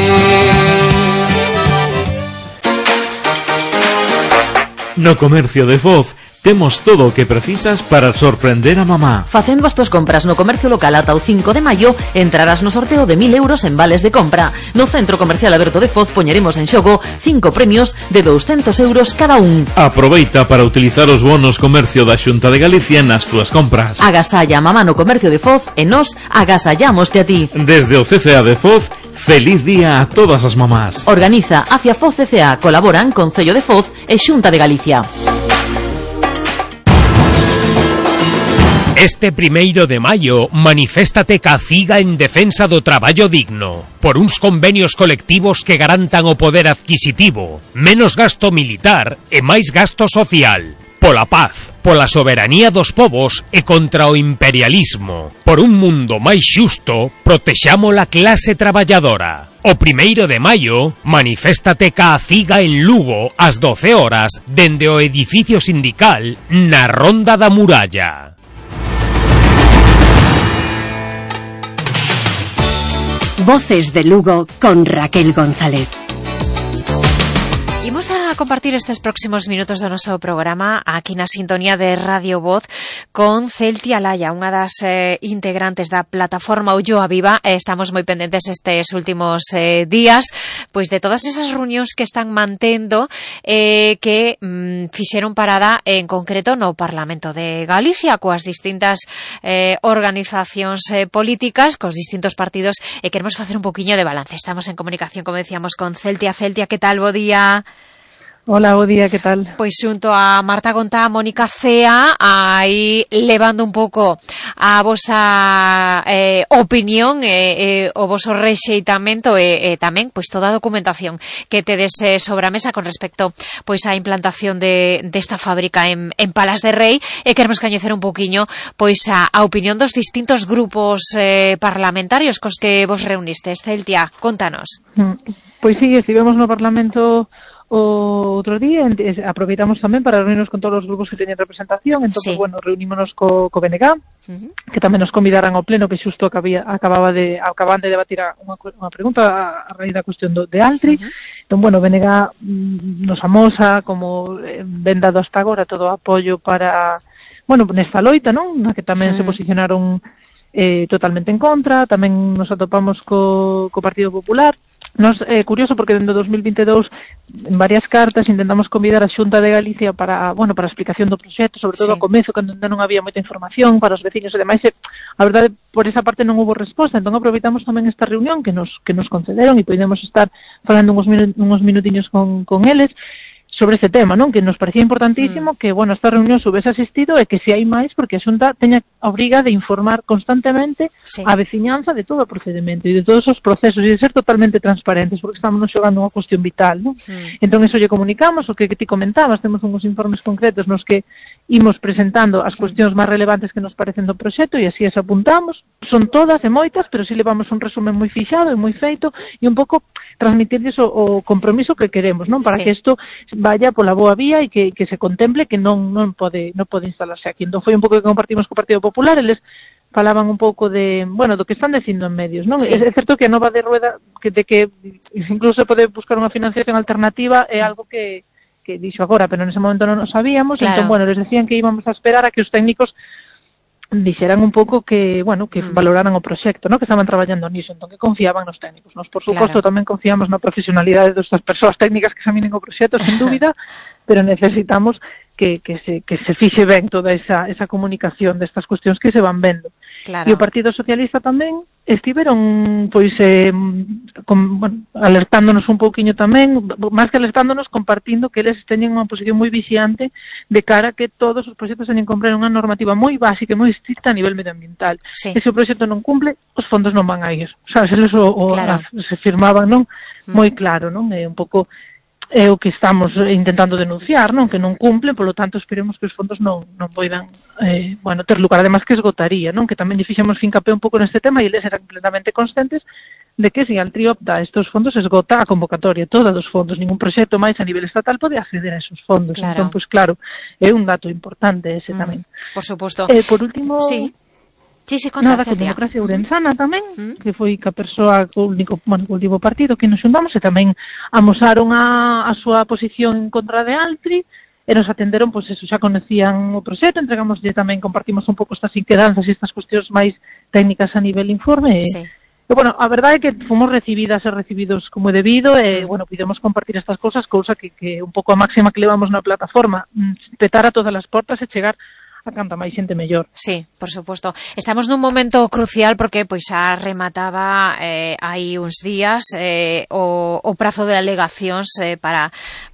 No comercio de Foz temos todo o que precisas para sorprender a mamá. Facendo as túas compras no comercio local ata o cinco de maio, entrarás no sorteo de mil euros en vales de compra. No Centro Comercial Aberto de Foz poñeremos en xogo cinco premios de douscentos euros cada un. Aproveita para utilizar os bonos comercio da Xunta de Galicia nas túas compras. Agasalla a mamá no comercio de Foz e nos agasallámoste a ti. Desde o C C A de Foz, feliz día a todas as mamás. Organiza Hacia Foz C C A, colaboran Concello de Foz e Xunta de Galicia. Este primeiro de maio, maniféstate ca CIGA en defensa do traballo digno, por uns convenios colectivos que garantan o poder adquisitivo, menos gasto militar e máis gasto social. pola paz, pola soberanía dos povos e contra o imperialismo. Por un mundo máis xusto, protexamos a clase traballadora. O primeiro de maio, maniféstate ca Ciga en Lugo ás doce horas dende o edificio sindical na Ronda da Muralla. Voces de Lugo con Raquel González. Imos a compartir estes próximos minutos do noso programa aquí na sintonía de Radio Voz con Celtia Laya, unha das eh, integrantes da plataforma Ulloa Viva. Eh, estamos moi pendentes estes últimos eh, días pois de todas esas reunións que están mantendo eh, que mm, fixeron parada en concreto no Parlamento de Galicia coas distintas eh, organizacións eh, políticas, cos distintos partidos, e queremos facer un poquinho de balance. Estamos en comunicación, como decíamos, con Celtia. Celtia, que tal? Bo día. Hola, bo día, que tal? Pois xunto a Marta Gontá, Mónica Cea, aí levando un pouco a vosa eh, opinión, eh, eh, o voso rexeitamento e eh, tamén pois toda a documentación que tedes eh, sobre a mesa con respecto pois á implantación de desta fábrica en, en Palas de Rei, e queremos coñecer un pouquiño pois a, a opinión dos distintos grupos eh, parlamentarios cos que vos reunistes. Celtia, contanos. Pois sí, estivemos no Parlamento o outro día, aproveitamos tamén para reunirnos con todos os grupos que teñen representación, entón, sí. bueno, reunímonos co, co B N G, uh-huh. que tamén nos convidaran ao pleno, que xusto acabía, acababa de, acaban de debatir unha, unha pregunta a, a raíz da cuestión do, de Altri, uh-huh. entón, bueno, B N G mm, nos amosa como eh, ben dado hasta agora todo o apoio para, bueno, nesta loita, non? Na que tamén uh-huh. se posicionaron eh, totalmente en contra, tamén nos atopamos co, co Partido Popular. Nos é eh, curioso porque dentro de dos mil vinte e dous en varias cartas intentamos convidar a Xunta de Galicia para, bueno, para a explicación do proxecto, sobre todo sí. ao comezo, cando non había moita información para os veciños e demais, e a verdade por esa parte non houve resposta, entón aproveitamos tamén esta reunión que nos que nos concederon e podemos estar falando uns, minu- uns minutiños con, con eles sobre este tema, non? Que nos parecía importantísimo sí. que, bueno, esta reunión subese asistido e que se hai máis, porque a Xunta teña a obriga de informar constantemente sí. a veciñanza de todo o procedimento e de todos os procesos e de ser totalmente transparentes, porque estamos nos xogando unha cuestión vital, non? Sí. Entón, eso lle comunicamos, o que, que ti comentabas, temos uns informes concretos nos que imos presentando as cuestións máis relevantes que nos parecen do proxecto e así as apuntamos. Son todas e moitas, pero si levamos un resumen moi fixado e moi feito e un pouco transmitirlles o, o compromiso que queremos, non? Para sí. que isto vaya pola boa vía e que, que se contemple que non non pode non pode instalarse aquí. Entón foi un pouco que compartimos co Partido Popular, eles falaban un pouco de, bueno, do que están dicindo en medios, non? Sí. É, é certo que a nova de Rueda, que de que incluso se pode buscar unha financiación alternativa é algo que que dixo agora, pero nese momento non o sabíamos, claro. entón, bueno, les decían que íbamos a esperar a que os técnicos dixeran un pouco que, bueno, que mm. valoraran o proxecto, ¿no? Que estaban traballando niso, entón que confiaban nos técnicos. Nos, por suposto, claro. tamén confiamos na profesionalidade destas persoas técnicas que examinen o proxecto, sen dúbida, pero necesitamos que, que, se, que se fixe ben toda esa, esa comunicación destas cuestións que se van vendo. Claro. E o Partido Socialista tamén estiveron, pois, eh, con, bueno, alertándonos un pouquiño tamén, máis que alertándonos, compartindo que eles teñen unha posición moi vixiante de cara a que todos os proxectos teñen que cumprir unha normativa moi básica e moi estricta a nivel medioambiental. Sí. E se o proxecto non cumple, os fondos non van a ir. Sabes, eles o, o claro. a, se firmaban, non? Mm. Moi claro, non? É un pouco é o que estamos intentando denunciar, non? Que non cumple, polo tanto esperemos que os fondos non, non poidan eh, bueno, ter lugar, además que esgotaría, non? Que tamén lle fixemos fincapé un pouco neste tema e eles eran plenamente conscientes de que se Altri opta a estos fondos esgota a convocatoria toda dos fondos, ningún proxecto máis a nivel estatal pode acceder a esos fondos. Claro. Entón, pois pues, claro, é un dato importante ese mm, tamén. Por suposto. Eh, por último... Sí. Sí, sí, conta, nada, con Democracia Ourensana tamén, mm. que foi ca persoa co único, bueno, co último partido que nos xuntamos e tamén amosaron a, a súa posición en contra de Altri e nos atenderon, pois eso, xa conocían o proxecto, entregamoslle tamén, compartimos un pouco estas inquedanzas e estas cuestións máis técnicas a nivel informe e, sí. e bueno, a verdade é que fomos recibidas e recibidos como debido e, bueno, podemos compartir estas cousas, cousa que, que un pouco a máxima que levamos na plataforma, petar a todas as portas e chegar a canta máis xente mellor. Sí, por suposto. Estamos nun momento crucial porque pois xa remataba eh, hai uns días eh, o, o prazo de alegacións eh, para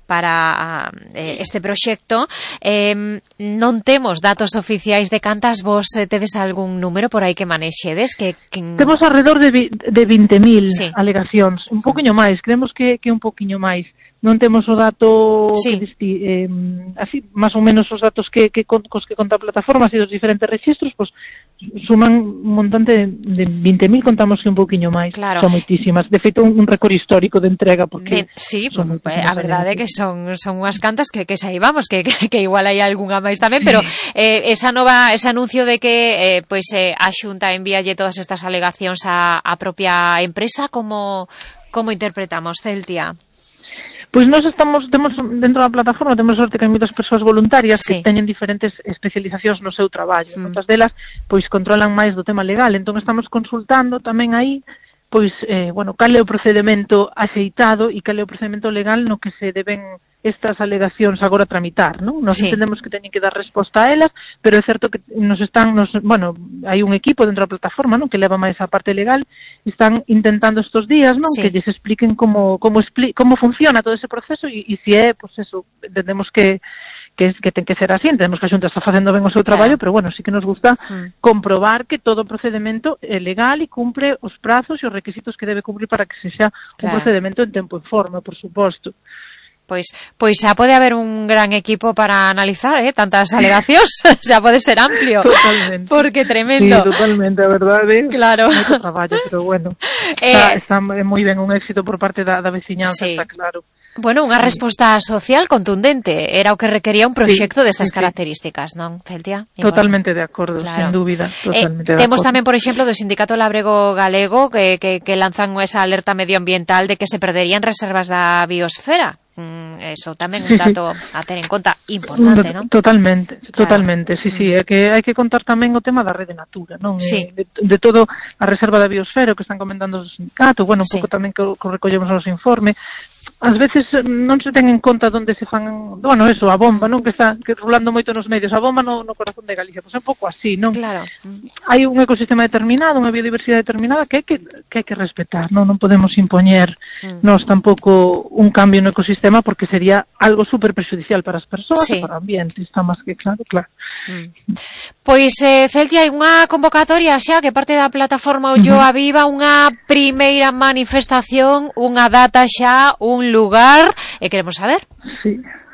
para eh, este proxecto. Eh, non temos datos oficiais de cantas, vos eh, tedes algún número por aí que manexedes? Que, que... Temos alrededor de, vi, de vinte mil sí. alegacións, un poquinho máis, creemos que, que un poquinho máis. Non temos o dato sí. que desti, eh, así, máis ou menos os datos que, que, cos que conta a plataforma e os diferentes rexistros, pois suman un montante de vinte mil, contamos que un poquinho máis. Claro. Son moitísimas. De feito, un, un récord histórico de entrega, porque... De, sí, a verdade é que son, son unhas cantas que, que saibamos, que, que, que igual hai algunha máis tamén, sí. Pero eh, esa nova, ese anuncio de que eh, pois, eh, a Xunta envíalle todas estas alegacións á, á propia empresa, como, como interpretamos, Celtia? Pois nós estamos, temos dentro da plataforma, temos sorte que hai moitas persoas voluntarias sí. que teñen diferentes especializacións no seu traballo. Mm. Moitas delas, pois, controlan máis do tema legal. Entón, estamos consultando tamén aí, pois, eh, bueno, cal é o procedimento axeitado e cal é o procedimento legal no que se deben estas alegacións agora tramitar, non? Nos sí. entendemos que teñen que dar resposta a elas, pero é certo que nos están, nos, bueno, hai un equipo dentro da plataforma, non? Que leva máis a parte legal, están intentando estos días, non? Sí. Que lles expliquen como como, expli como funciona todo ese proceso e, e se é, pois pues eso, entendemos que que, que ten que ser así, entendemos que a Xunta está facendo ben o seu traballo, claro. Pero bueno, sí que nos gusta sí. comprobar que todo o procedimento é legal e cumpre os prazos e os requisitos que debe cumprir para que se xa claro. Un procedimento en tempo e forma, por suposto. Pois, pois xa pode haber un gran equipo para analizar, eh, tantas alegacións, xa pode ser amplio. Totalmente. Porque tremendo. Sí, totalmente, a verdade. Claro. Moito traballo, pero bueno, eh, está, está moi ben un éxito por parte da, da veciñanza, sí. Está claro. Bueno, unha resposta social contundente, era o que requería un proxecto sí, destas sí, características, non, Celtia? Totalmente de acordo, claro. Sin dúbida, totalmente eh, de temos acordo. tamén, por exemplo, do Sindicato Labrego Galego que, que, que lanzan esa alerta medioambiental de que se perderían reservas da biosfera. Eso tamén é un dato a ter en conta importante, non? Totalmente, totalmente, claro. Sí, sí, é que hai que contar tamén o tema da rede natura, non? Sí. De, de todo a reserva da biosfera que están comentando os sindicatos, bueno, un sí. pouco tamén que, que recollemos nos informe. Ás veces non se ten en conta onde se fan, bueno, eso, a bomba, non? Que está que rolando moito nos medios, a bomba no, no corazón de Galicia, pois é un pouco así, non? Claro. Hai un ecosistema determinado, unha biodiversidade determinada que hai que, que, hai que respetar, non? Non podemos impoñer mm. nós tampouco un cambio no ecosistema porque sería algo super prexudicial para as persoas sí. E para o ambiente, está máis que claro, claro. Mm. Pois, eh, Celtia, hai unha convocatoria xa que parte da plataforma Ulloa uh -huh. Viva, unha primeira manifestación, unha data xa, un lugar, e queremos saber. Sí.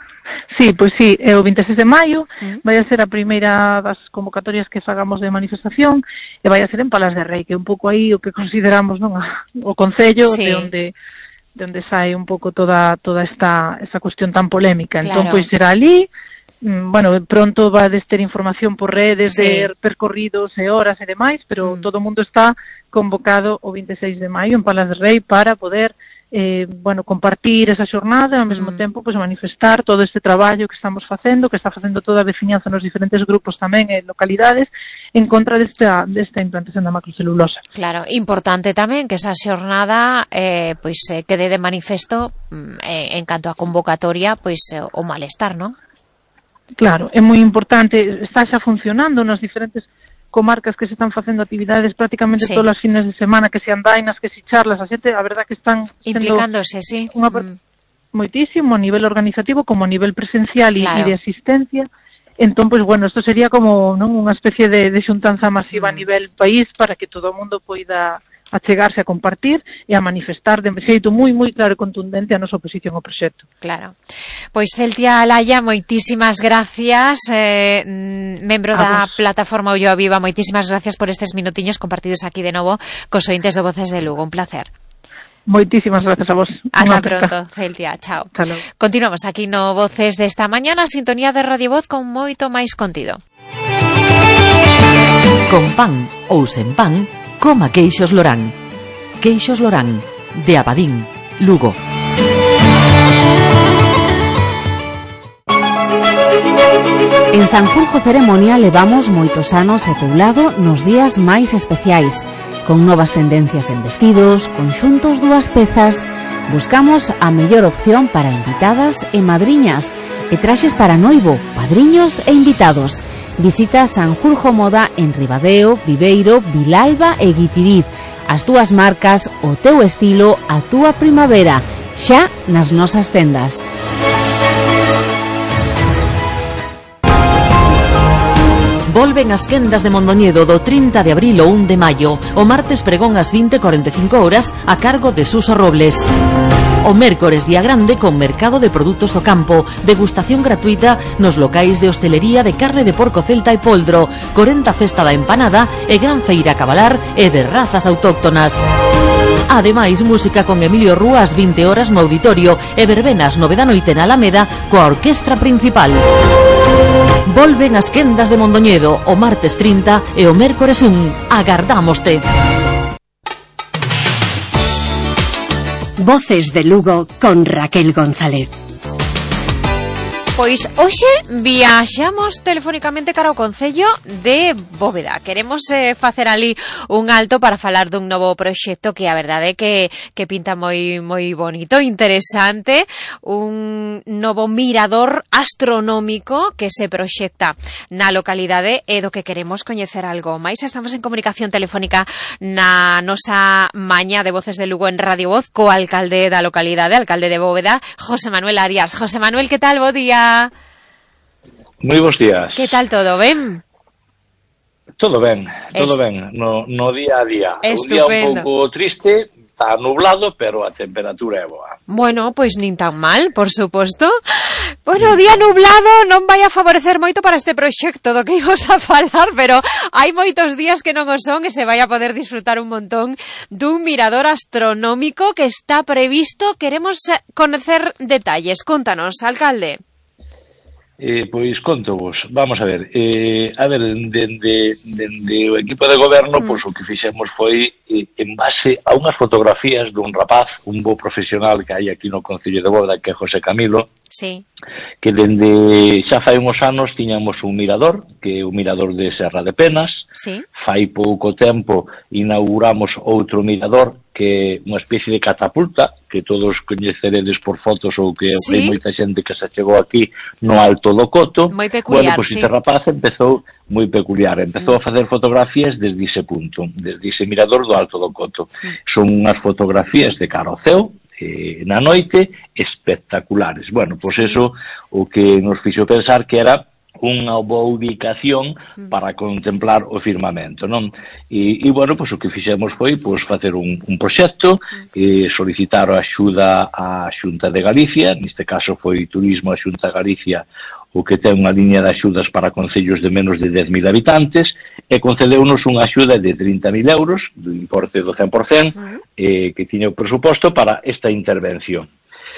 Sí, pois sí, é o vinte e seis de maio, sí. Vai a ser a primeira das convocatorias que fagamos de manifestación e vai a ser en Palas de Rei, que é un pouco aí o que consideramos, non, o concello sí. de onde de onde sai un pouco toda toda esta esa cuestión tan polémica. Claro. Entón, pois será ali, bueno, pronto va a ter información por redes sí. De percorridos e horas e demais, pero mm. todo o mundo está convocado o vinte e seis de maio en Palas de Rei para poder eh, bueno, compartir esa xornada e ao mesmo mm. tempo pues, manifestar todo este traballo que estamos facendo, que está facendo toda a veciñanza nos diferentes grupos tamén e localidades en contra desta, desta implantación da macrocelulosa. Claro, importante tamén que esa xornada eh, pois, eh, quede de manifesto eh, en canto a convocatoria pois, eh, o malestar, non? Claro, é moi importante, está xa funcionando nas diferentes comarcas que se están facendo actividades prácticamente sí. Todas as fines de semana, que se andainas, que se charlas, a xente, a verdad que están implicándose, sí. Unha, mm. moitísimo a nivel organizativo como a nivel presencial claro. E de asistencia. Entón, pues bueno, isto sería como non unha especie de, de xuntanza masiva mm. a nivel país para que todo o mundo poida achegarse a compartir e a manifestar de xeito moi, moi claro e contundente a nosa oposición ao proxecto. Claro. Pois Celtia Alaya, moitísimas gracias, eh, membro a da vos. Plataforma Ulloa Viva, moitísimas gracias por estes minutiños compartidos aquí de novo cos ointes de Voces de Lugo, un placer. Moitísimas gracias a vos. Ata pronto, Celtia, chao. Chalo. Continuamos aquí no Voces desta mañana, sintonía de Radio Voz con moito máis contido. Con pan ou sen pan, coma queixos Lorán. Queixos Lorán, de Abadín, Lugo. En Sanjurjo Ceremonia levamos moitos anos ao teu lado nos días máis especiais. Con novas tendencias en vestidos, conxuntos dúas pezas, buscamos a mellor opción para invitadas e madriñas e traxes para noivo, padriños e invitados. Visita Sanjurjo Moda en Ribadeo, Viveiro, Vilalba e Guitiriz. As túas marcas, o teu estilo, a túa primavera, xa nas nosas tendas. Volven as quendas de Mondoñedo do trinta de abril ao un de maio. O martes pregón ás vinte e cuarenta e cinco horas a cargo de Suso Robles. O mércores día grande con mercado de produtos do campo, degustación gratuita nos locais de hostelería de carne de porco celta e poldro, corenta festa da empanada e gran feira cabalar e de razas autóctonas. Ademais, música con Emilio Rúa ás vinte horas no auditorio e verbenas nove da noite na Alameda coa orquestra principal. Volven as quendas de Mondoñedo o martes trinta e o mércores un. Agardámoste. Voces de Lugo con Raquel González. Pois hoxe viaxamos telefónicamente cara ao Concello de Bóveda. Queremos eh, facer ali un alto para falar dun novo proxecto que a verdade é que, que pinta moi moi bonito, interesante, un novo mirador astronómico que se proxecta na localidade e do que queremos coñecer algo máis. Estamos en comunicación telefónica na nosa maña de Voces de Lugo en Radio Voz co alcalde da localidade, alcalde de Bóveda, José Manuel Arias. José Manuel, que tal? Bo día. Moi bons días. Que tal todo, ben? Todo ben, todo es... ben, no, no día a día. Estupendo. Un día un pouco triste, está nublado, pero a temperatura é boa. Bueno, pois nin tan mal, por suposto. Bueno, o día nublado non vai a favorecer moito para este proxecto do que íbamos a falar, pero hai moitos días que non o son e se vai a poder disfrutar un montón dun mirador astronómico que está previsto. Queremos conocer detalles. Contanos, alcalde. Eh, pois conto vos, vamos a ver, eh, a ver, dende, dende o equipo de goberno, mm. pois o que fixemos foi eh, en base a unhas fotografías dun rapaz, un bo profesional que hai aquí no Concello de Bóveda, que é José Camilo, sí. que dende xa fai uns anos tiñamos un mirador, que é o mirador de Serra de Penas, sí. Fai pouco tempo inauguramos outro mirador, que é unha especie de catapulta, que todos coñeceredes por fotos ou que sí. Hai moita xente que se chegou aquí no Alto do Coto. Moi peculiar, bueno, pois sí. Este rapaz empezou moi peculiar, empezou mm. a facer fotografías desde ese punto, desde ese mirador do Alto do Coto. Sí. Son unhas fotografías de cara ao ceo, eh, na noite, espectaculares. Bueno, pois sí. Eso o que nos fixo pensar que era unha boa ubicación para contemplar o firmamento, non? E, e bueno, pois o que fixemos foi pois facer un, un proxecto, eh, solicitar a axuda á Xunta de Galicia, neste caso foi Turismo a Xunta de Galicia, o que ten unha liña de axudas para concellos de menos de dez mil habitantes, e concedeunos unha axuda de trinta mil euros, do importe do cen por cento, eh, que tiña o presuposto para esta intervención.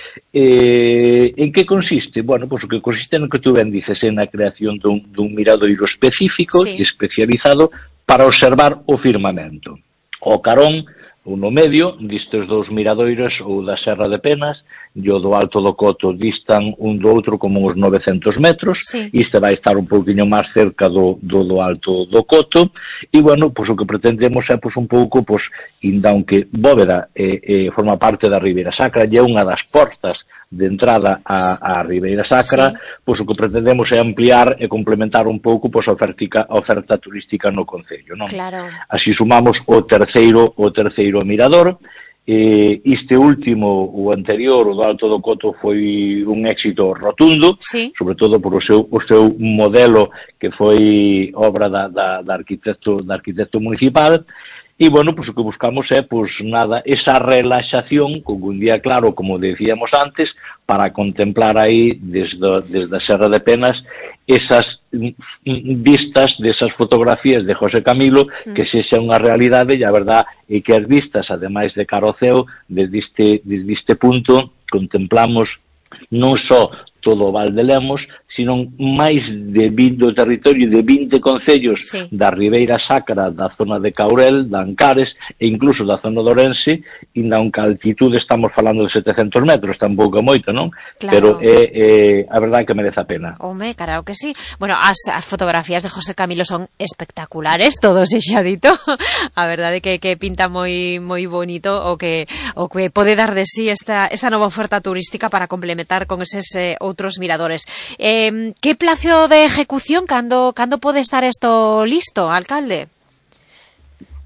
Eh, en que consiste? Bueno, pois o que consiste no que tú ben dices, en a creación dun, dun miradoiro específico sí. E especializado para observar o firmamento. O carón, ou no medio, distes dous miradoiros ou da Serra de Penas e o do Alto do Coto distan un do outro como uns novecentos metros, sí. E este vai estar un pouquinho máis cerca do, do, do Alto do Coto, e bueno, pois o que pretendemos é pois un pouco, pois, inda aunque Bóveda eh, eh, forma parte da Ribeira Sacra e é unha das portas de entrada a, a Ribeira Sacra, sí. Pois o que pretendemos é ampliar e complementar un pouco pois a oferta, a oferta turística no Concello, non? Claro. Así sumamos o terceiro o terceiro mirador. Eh, este último, o anterior, o do Alto do Coto, foi un éxito rotundo, sí. Sobre todo por o seu, o seu modelo que foi obra da, da, da, arquitecto, da arquitecto municipal. E, bueno, pois o que buscamos é, pois, nada, esa relaxación, con un día claro, como decíamos antes, para contemplar aí, desde, desde a Serra de Penas, esas vistas desas fotografías de José Camilo, sí. Que sexa unha realidade, e a verdad é que as vistas, ademais de cara ao ceo, desde este, desde este punto, contemplamos non só todo o Val de Lemos, sino máis de vinte do territorio de vinte concellos sí. Da Ribeira Sacra, da zona de Caurel, de Ancares e incluso da zona de Ourense, e aunque a altitude estamos falando de setecentos metros, tampouco moito, non? Claro. Pero é, é a verdade que merece a pena. Home, claro que sí. Bueno, as, as fotografías de José Camilo son espectaculares, todo se xa dito. A verdade que, que pinta moi moi bonito o que o que pode dar de sí esta esta nova oferta turística para complementar con eses eh, outros miradores. Eh, que plazo de ejecución, cando cando pode estar isto listo, alcalde?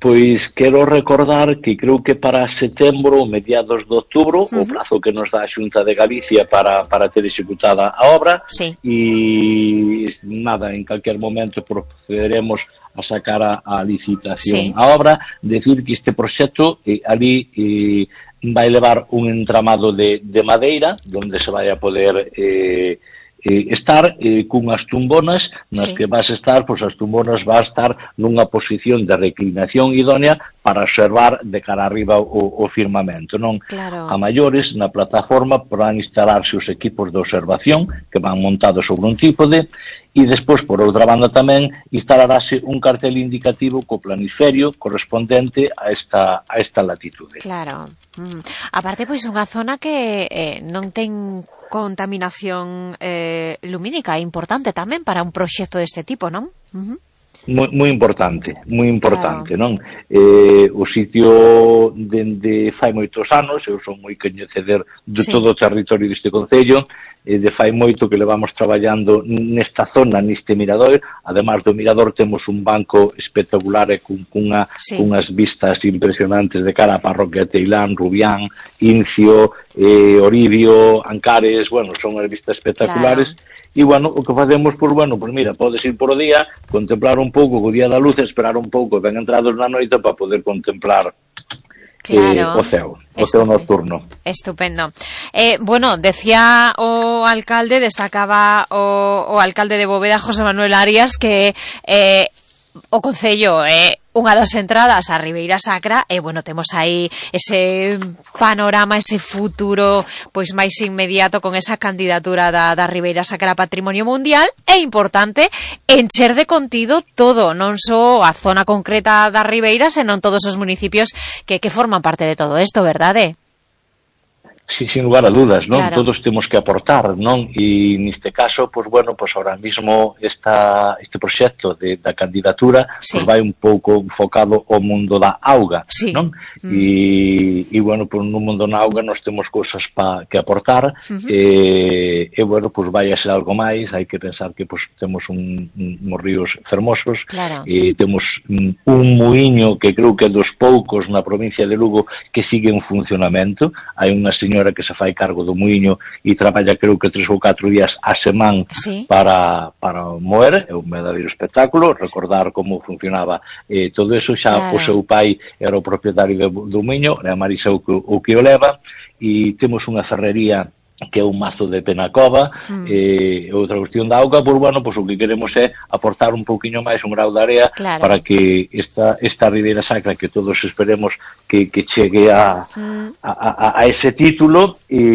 Pois quero recordar que creo que para setembro, mediados de outubro, uh-huh. o prazo que nos dá a Xunta de Galicia para, para ter executada a obra, sí. e nada, en calquer momento procederemos a sacar a, a licitación sí. a obra, decir que este proxecto eh, ali eh, vai levar un entramado de, de madeira, donde se vai a poder eh, Eh, estar eh, cunhas tumbonas nas sí. que vas estar, pois as tumbonas vas estar nunha posición de reclinación idónea para observar de cara arriba o, o firmamento, non? Claro. A maiores, na plataforma podrán instalarse os equipos de observación que van montados sobre un trípode e despois, por outra banda tamén, instalarase un cartel indicativo co planisferio correspondente a esta, a esta latitude. Claro. Mm. Aparte, pois unha zona que eh, non ten contaminación eh, lumínica importante tamén para un proxecto deste tipo, non? Uh-huh. Moi, moi importante, moi importante, claro. Non? Eh, o sitio dende fai moitos anos, eu son moi coñecedor de sí. todo o territorio deste concello, e de fai moito que levamos traballando nesta zona, neste mirador. Ademais do mirador temos un banco espectacular e cun, cunha, sí. cunhas vistas impresionantes de cara a parroquia de Teilán, Rubián, Incio, eh, Oribio, Ancares, bueno, son as vistas espectaculares. Claro. E, bueno, o que facemos, pois, bueno, pois mira, podes ir por o día, contemplar un pouco o día da luz, esperar un pouco, ben entrados na noite para poder contemplar claro. eh, o ceo, o ceo nocturno. Estupendo. Eh, bueno, decía o alcalde, destacaba o, o alcalde de Bóveda, José Manuel Arias, que eh, o concello é eh, unha das entradas a Ribeira Sacra e, bueno, temos aí ese panorama, ese futuro pois máis inmediato con esa candidatura da, da Ribeira Sacra a Patrimonio Mundial. É importante encher de contido todo, non só a zona concreta da Ribeira, senón todos os municipios que, que forman parte de todo isto, verdade? Sí, sin lugar a dudas, non? Claro. Todos temos que aportar, non? E neste caso, pois bueno, pois ahora mismo esta, este proxecto de, da candidatura sí. pois vai un pouco enfocado ao mundo da auga, sí. non? Mm. E, e bueno, pois no mundo da auga nós temos cousas pa, que aportar uh-huh. e, e bueno, pois vai a ser algo máis. Hai que pensar que pois temos un, un, uns ríos fermosos, claro. e temos un, un muiño que creo que é dos poucos na provincia de Lugo que sigue en funcionamento. Hai unha señora que se fai cargo do muiño e traballa creo que tres ou catro días a semana sí. para, para moer. É un verdadeiro espectáculo recordar como funcionaba eh, todo eso. Xa claro. O seu pai era o propietario do, do muiño, é a Marisa o que o, que o leva, e temos unha ferrería que é un mazo de Penacova, mm. e outra cuestión da auga. Pois bueno, pois o que queremos é aportar un pouquiño máis, un grau de area, claro. para que esta, esta Ribeira Sacra, que todos esperemos que, que chegue a, mm. a, a, a ese título.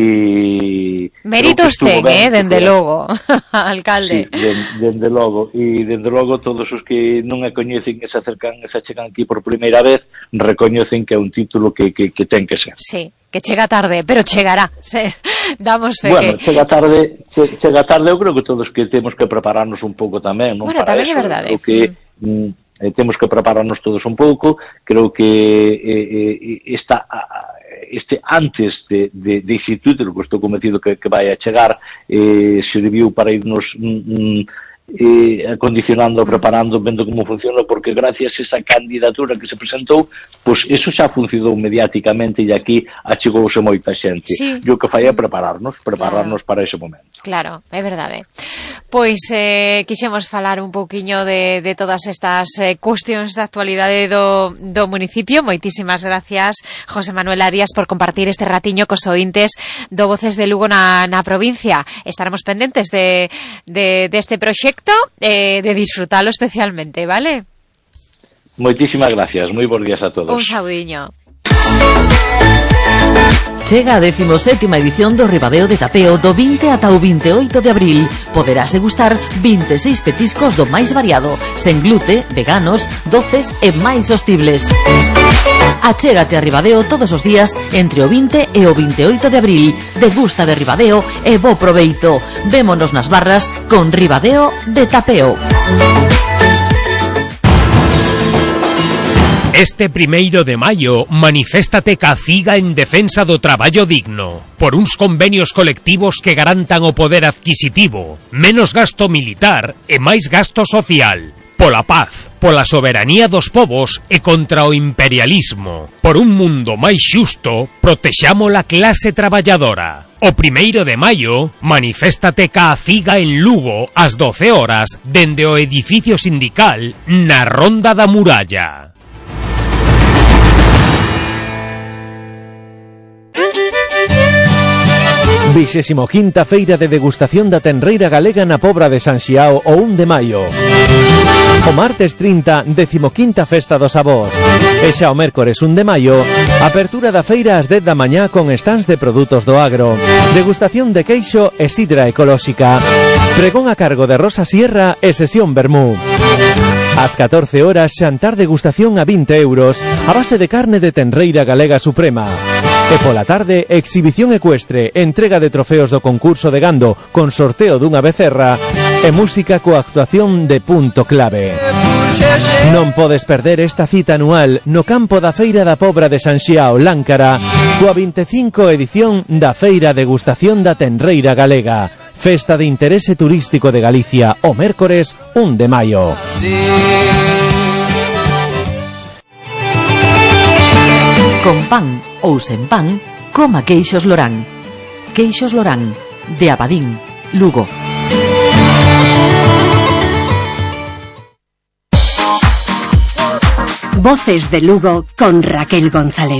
E méritos ten, eh, dende logo, alcalde. Sí, dende logo, e dende logo todos os que non a coñecen e se acercan e se chegan aquí por primeira vez recoñecen que é un título que, que, que ten que ser. Sí, que chega tarde, pero chegará. Se, damos fe bueno, que... chega tarde, che, chega tarde, eu creo que todos que temos que prepararnos un pouco tamén, non? Bueno, Para tamén eso, é verdade. Creo que mm. eh, temos que prepararnos todos un pouco. Creo que eh, eh, esta este antes de, de, de instituto, que estou convencido que, que vai a chegar, eh, serviu para irnos mm, eh, acondicionando, preparando, vendo como funciona, porque gracias a esa candidatura que se presentou, pois pues eso xa funcionou mediáticamente e aquí achegouse moita xente. Sí. E o que fai é prepararnos, prepararnos claro. para ese momento. Claro, é verdade. Pois eh, quixemos falar un pouquiño de, de todas estas eh, cuestións de actualidade do, do municipio. Moitísimas gracias, José Manuel Arias, por compartir este ratiño cos ointes do Voces de Lugo na, na provincia. Estaremos pendentes de, de, de este proxecto, eh, de disfrutalo especialmente, vale? Moitísimas gracias, moi bons días a todos. Un saudiño. Chega a decimoséptima edición do Ribadeo de Tapeo do vinte ata o vinte e oito de abril. Poderás degustar vinte e seis petiscos do máis variado, sen glute, veganos, doces e máis sostibles. Achégate a Ribadeo todos os días entre o vinte e o vinte e oito de abril. Degusta de Ribadeo e bo proveito. Vémonos nas barras con Ribadeo de Tapeo. Este primeiro de maio, maniféstate ca CIGA en defensa do traballo digno, por uns convenios colectivos que garantan o poder adquisitivo, menos gasto militar e máis gasto social. Pola paz, pola soberanía dos povos e contra o imperialismo. Por un mundo máis xusto, protexamos a clase traballadora. O primeiro de maio, maniféstate ca Ciga en Lugo ás doce horas dende o edificio sindical na Ronda da Muralla. Vixésimo quinta Feira de Degustación da Tenreira Galega na Pobra de San Xiao o un de maio. O martes trinta, decimoquinta Festa dos Avós. E xa o mércores un de maio, apertura da feira ás dez da mañá con stands de produtos do agro, degustación de queixo e sidra ecolóxica, pregón a cargo de Rosa Sierra e sesión vermú. Ás catorce horas, xantar degustación a vinte euros, a base de carne de tenreira galega suprema. E pola tarde, exhibición ecuestre, entrega de trofeos do concurso de gando con sorteo dunha becerra e música coa actuación de Punto Clave. Non podes perder esta cita anual no campo da Feira da Pobra de San Xiao, Láncara, coa vinte e cinco edición da Feira Degustación da Tenreira Galega, festa de interese turístico de Galicia, o mércores un de maio. Con pan ou sen pan, coma queixos Lorán. Queixos Lorán, de Abadín, Lugo. Voces de Lugo con Raquel González.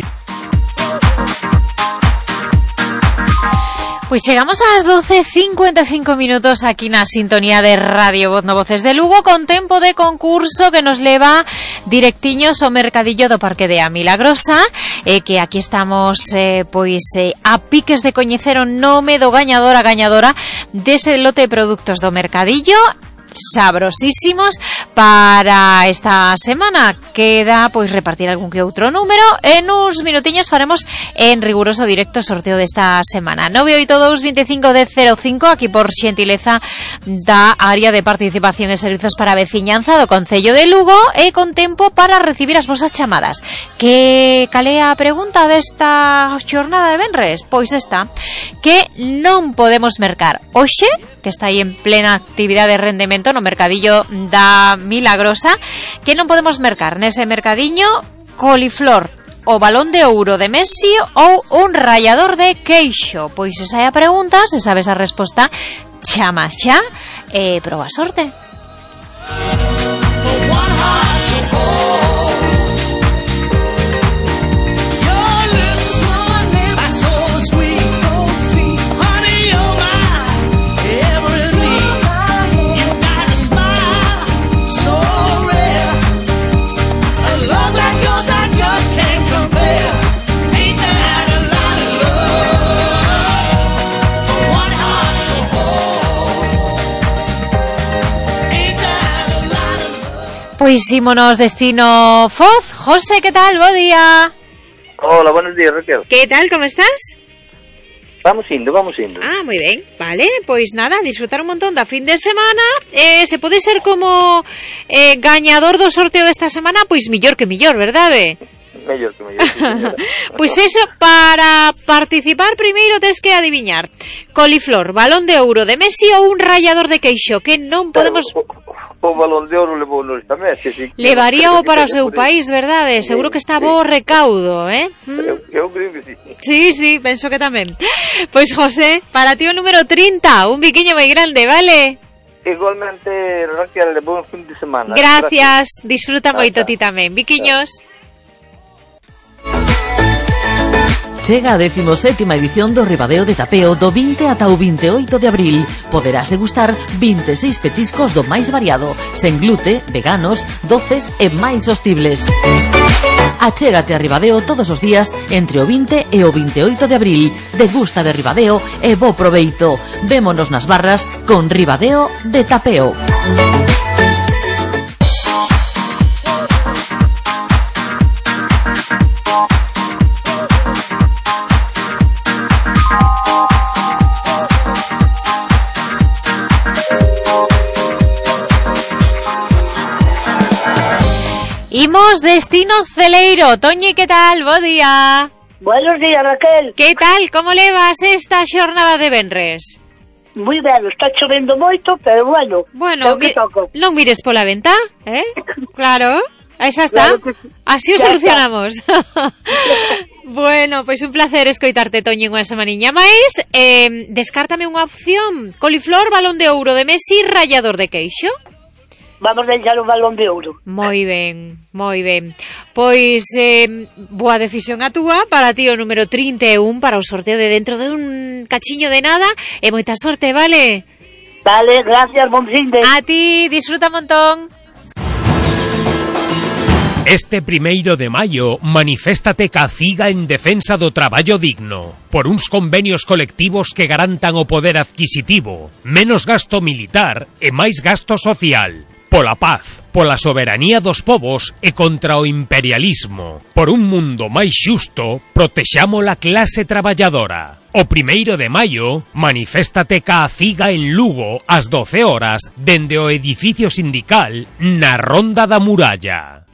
Pois chegamos ás doce e cincuenta e cinco minutos aquí na sintonía de Radio Voz no Voces de Lugo con tempo de concurso que nos leva directiños ao mercadillo do Parque de A Milagrosa, eh, que aquí estamos eh, pois eh, a piques de coñecer o nome do gañador a gañadora dese lote de produtos do mercadillo sabrosísimos para esta semana. Queda pois repartir algún que outro número. En uns minutiños faremos en riguroso directo sorteo desta semana. nove oito dous, veinticinco, dez, cero cinco, aquí por xentileza da área de participación e servizos para a veciñanza do Concello de Lugo, e con tempo para recibir as vosas chamadas. Que cale a pregunta desta xornada de venres? Pois esta, que non podemos mercar hoxe, que está aí en plena actividade de rendemento no mercadillo da Milagrosa, que non podemos mercar nese mercadiño coliflor, o balón de ouro de Messi ou un rallador de queixo. Pois esa é a pregunta, se sabes a resposta, chama xa e proba sorte. Pois ímonos destino Foz. José, que tal? Bo día. Hola, buenos días, Raquel. Que tal, como estás? Vamos indo, vamos indo. Ah, moi ben, vale, pois nada, disfrutar un montón da fin de semana. eh, Se pode ser como eh, gañador do sorteo desta semana, pois millor que millor, verdade? Mellor que mellor, sí, señora. Pois eso, para participar primeiro tes que adiviñar coliflor, balón de ouro de Messi ou un rallador de queixo, que non podemos... O balón de ouro levou nos tamén, que si, levaría o para o seu país, verdade? Sí, seguro que está bo sí. Recaudo, eh? Eu, eu creo que sí. Sí, sí, penso que tamén. Pois José, para ti o número trinta, un biquiño moi grande, vale? Igualmente, Raquel, de buen fin de semana. Gracias, Gracias. Disfruta moito ti tamén. Biquiños. Chega a decimosétima edición do Ribadeo de Tapeo do vinte ata o vinte e oito de abril. Poderás degustar vinte e seis petiscos do máis variado, sen glute, veganos, doces e máis sostibles. Achégate a Ribadeo todos os días entre o vinte e o vinte e oito de abril. Degusta de Ribadeo e bo proveito. Vémonos nas barras con Ribadeo de Tapeo. Imos destino Celeiro. Toñi, que tal? Bo día. Buenos días, Raquel. Que tal? Como levas esta xornada de venres? moi ben, está chovendo moito, pero bueno. Bueno, mi, non mires pola ventá, eh? Claro, aí xa está. Claro sí. Así o solucionamos. Bueno, pois un placer escoitarte, Toño, unha semaniña máis. Eh, descártame unha opción. Coliflor, balón de ouro de Messi, rallador de queixo. Vamos deixar o balón de ouro. Moi ben, moi ben. Pois, eh, boa decisión a túa. Para ti o número trinta e un para o sorteo de dentro de un cachiño de nada. E moita sorte, vale? Vale, gracias, bon fin de... A ti, disfruta un montón. Este primeiro de maio, maniféstate ca CIGA en defensa do traballo digno, por uns convenios colectivos que garantan o poder adquisitivo, menos gasto militar e máis gasto social. Pola paz, pola soberanía dos povos e contra o imperialismo. Por un mundo máis xusto, protexamos a clase traballadora. O primeiro de maio, maniféstate ca CIGA en Lugo ás doce horas dende o edificio sindical na Ronda da Muralla.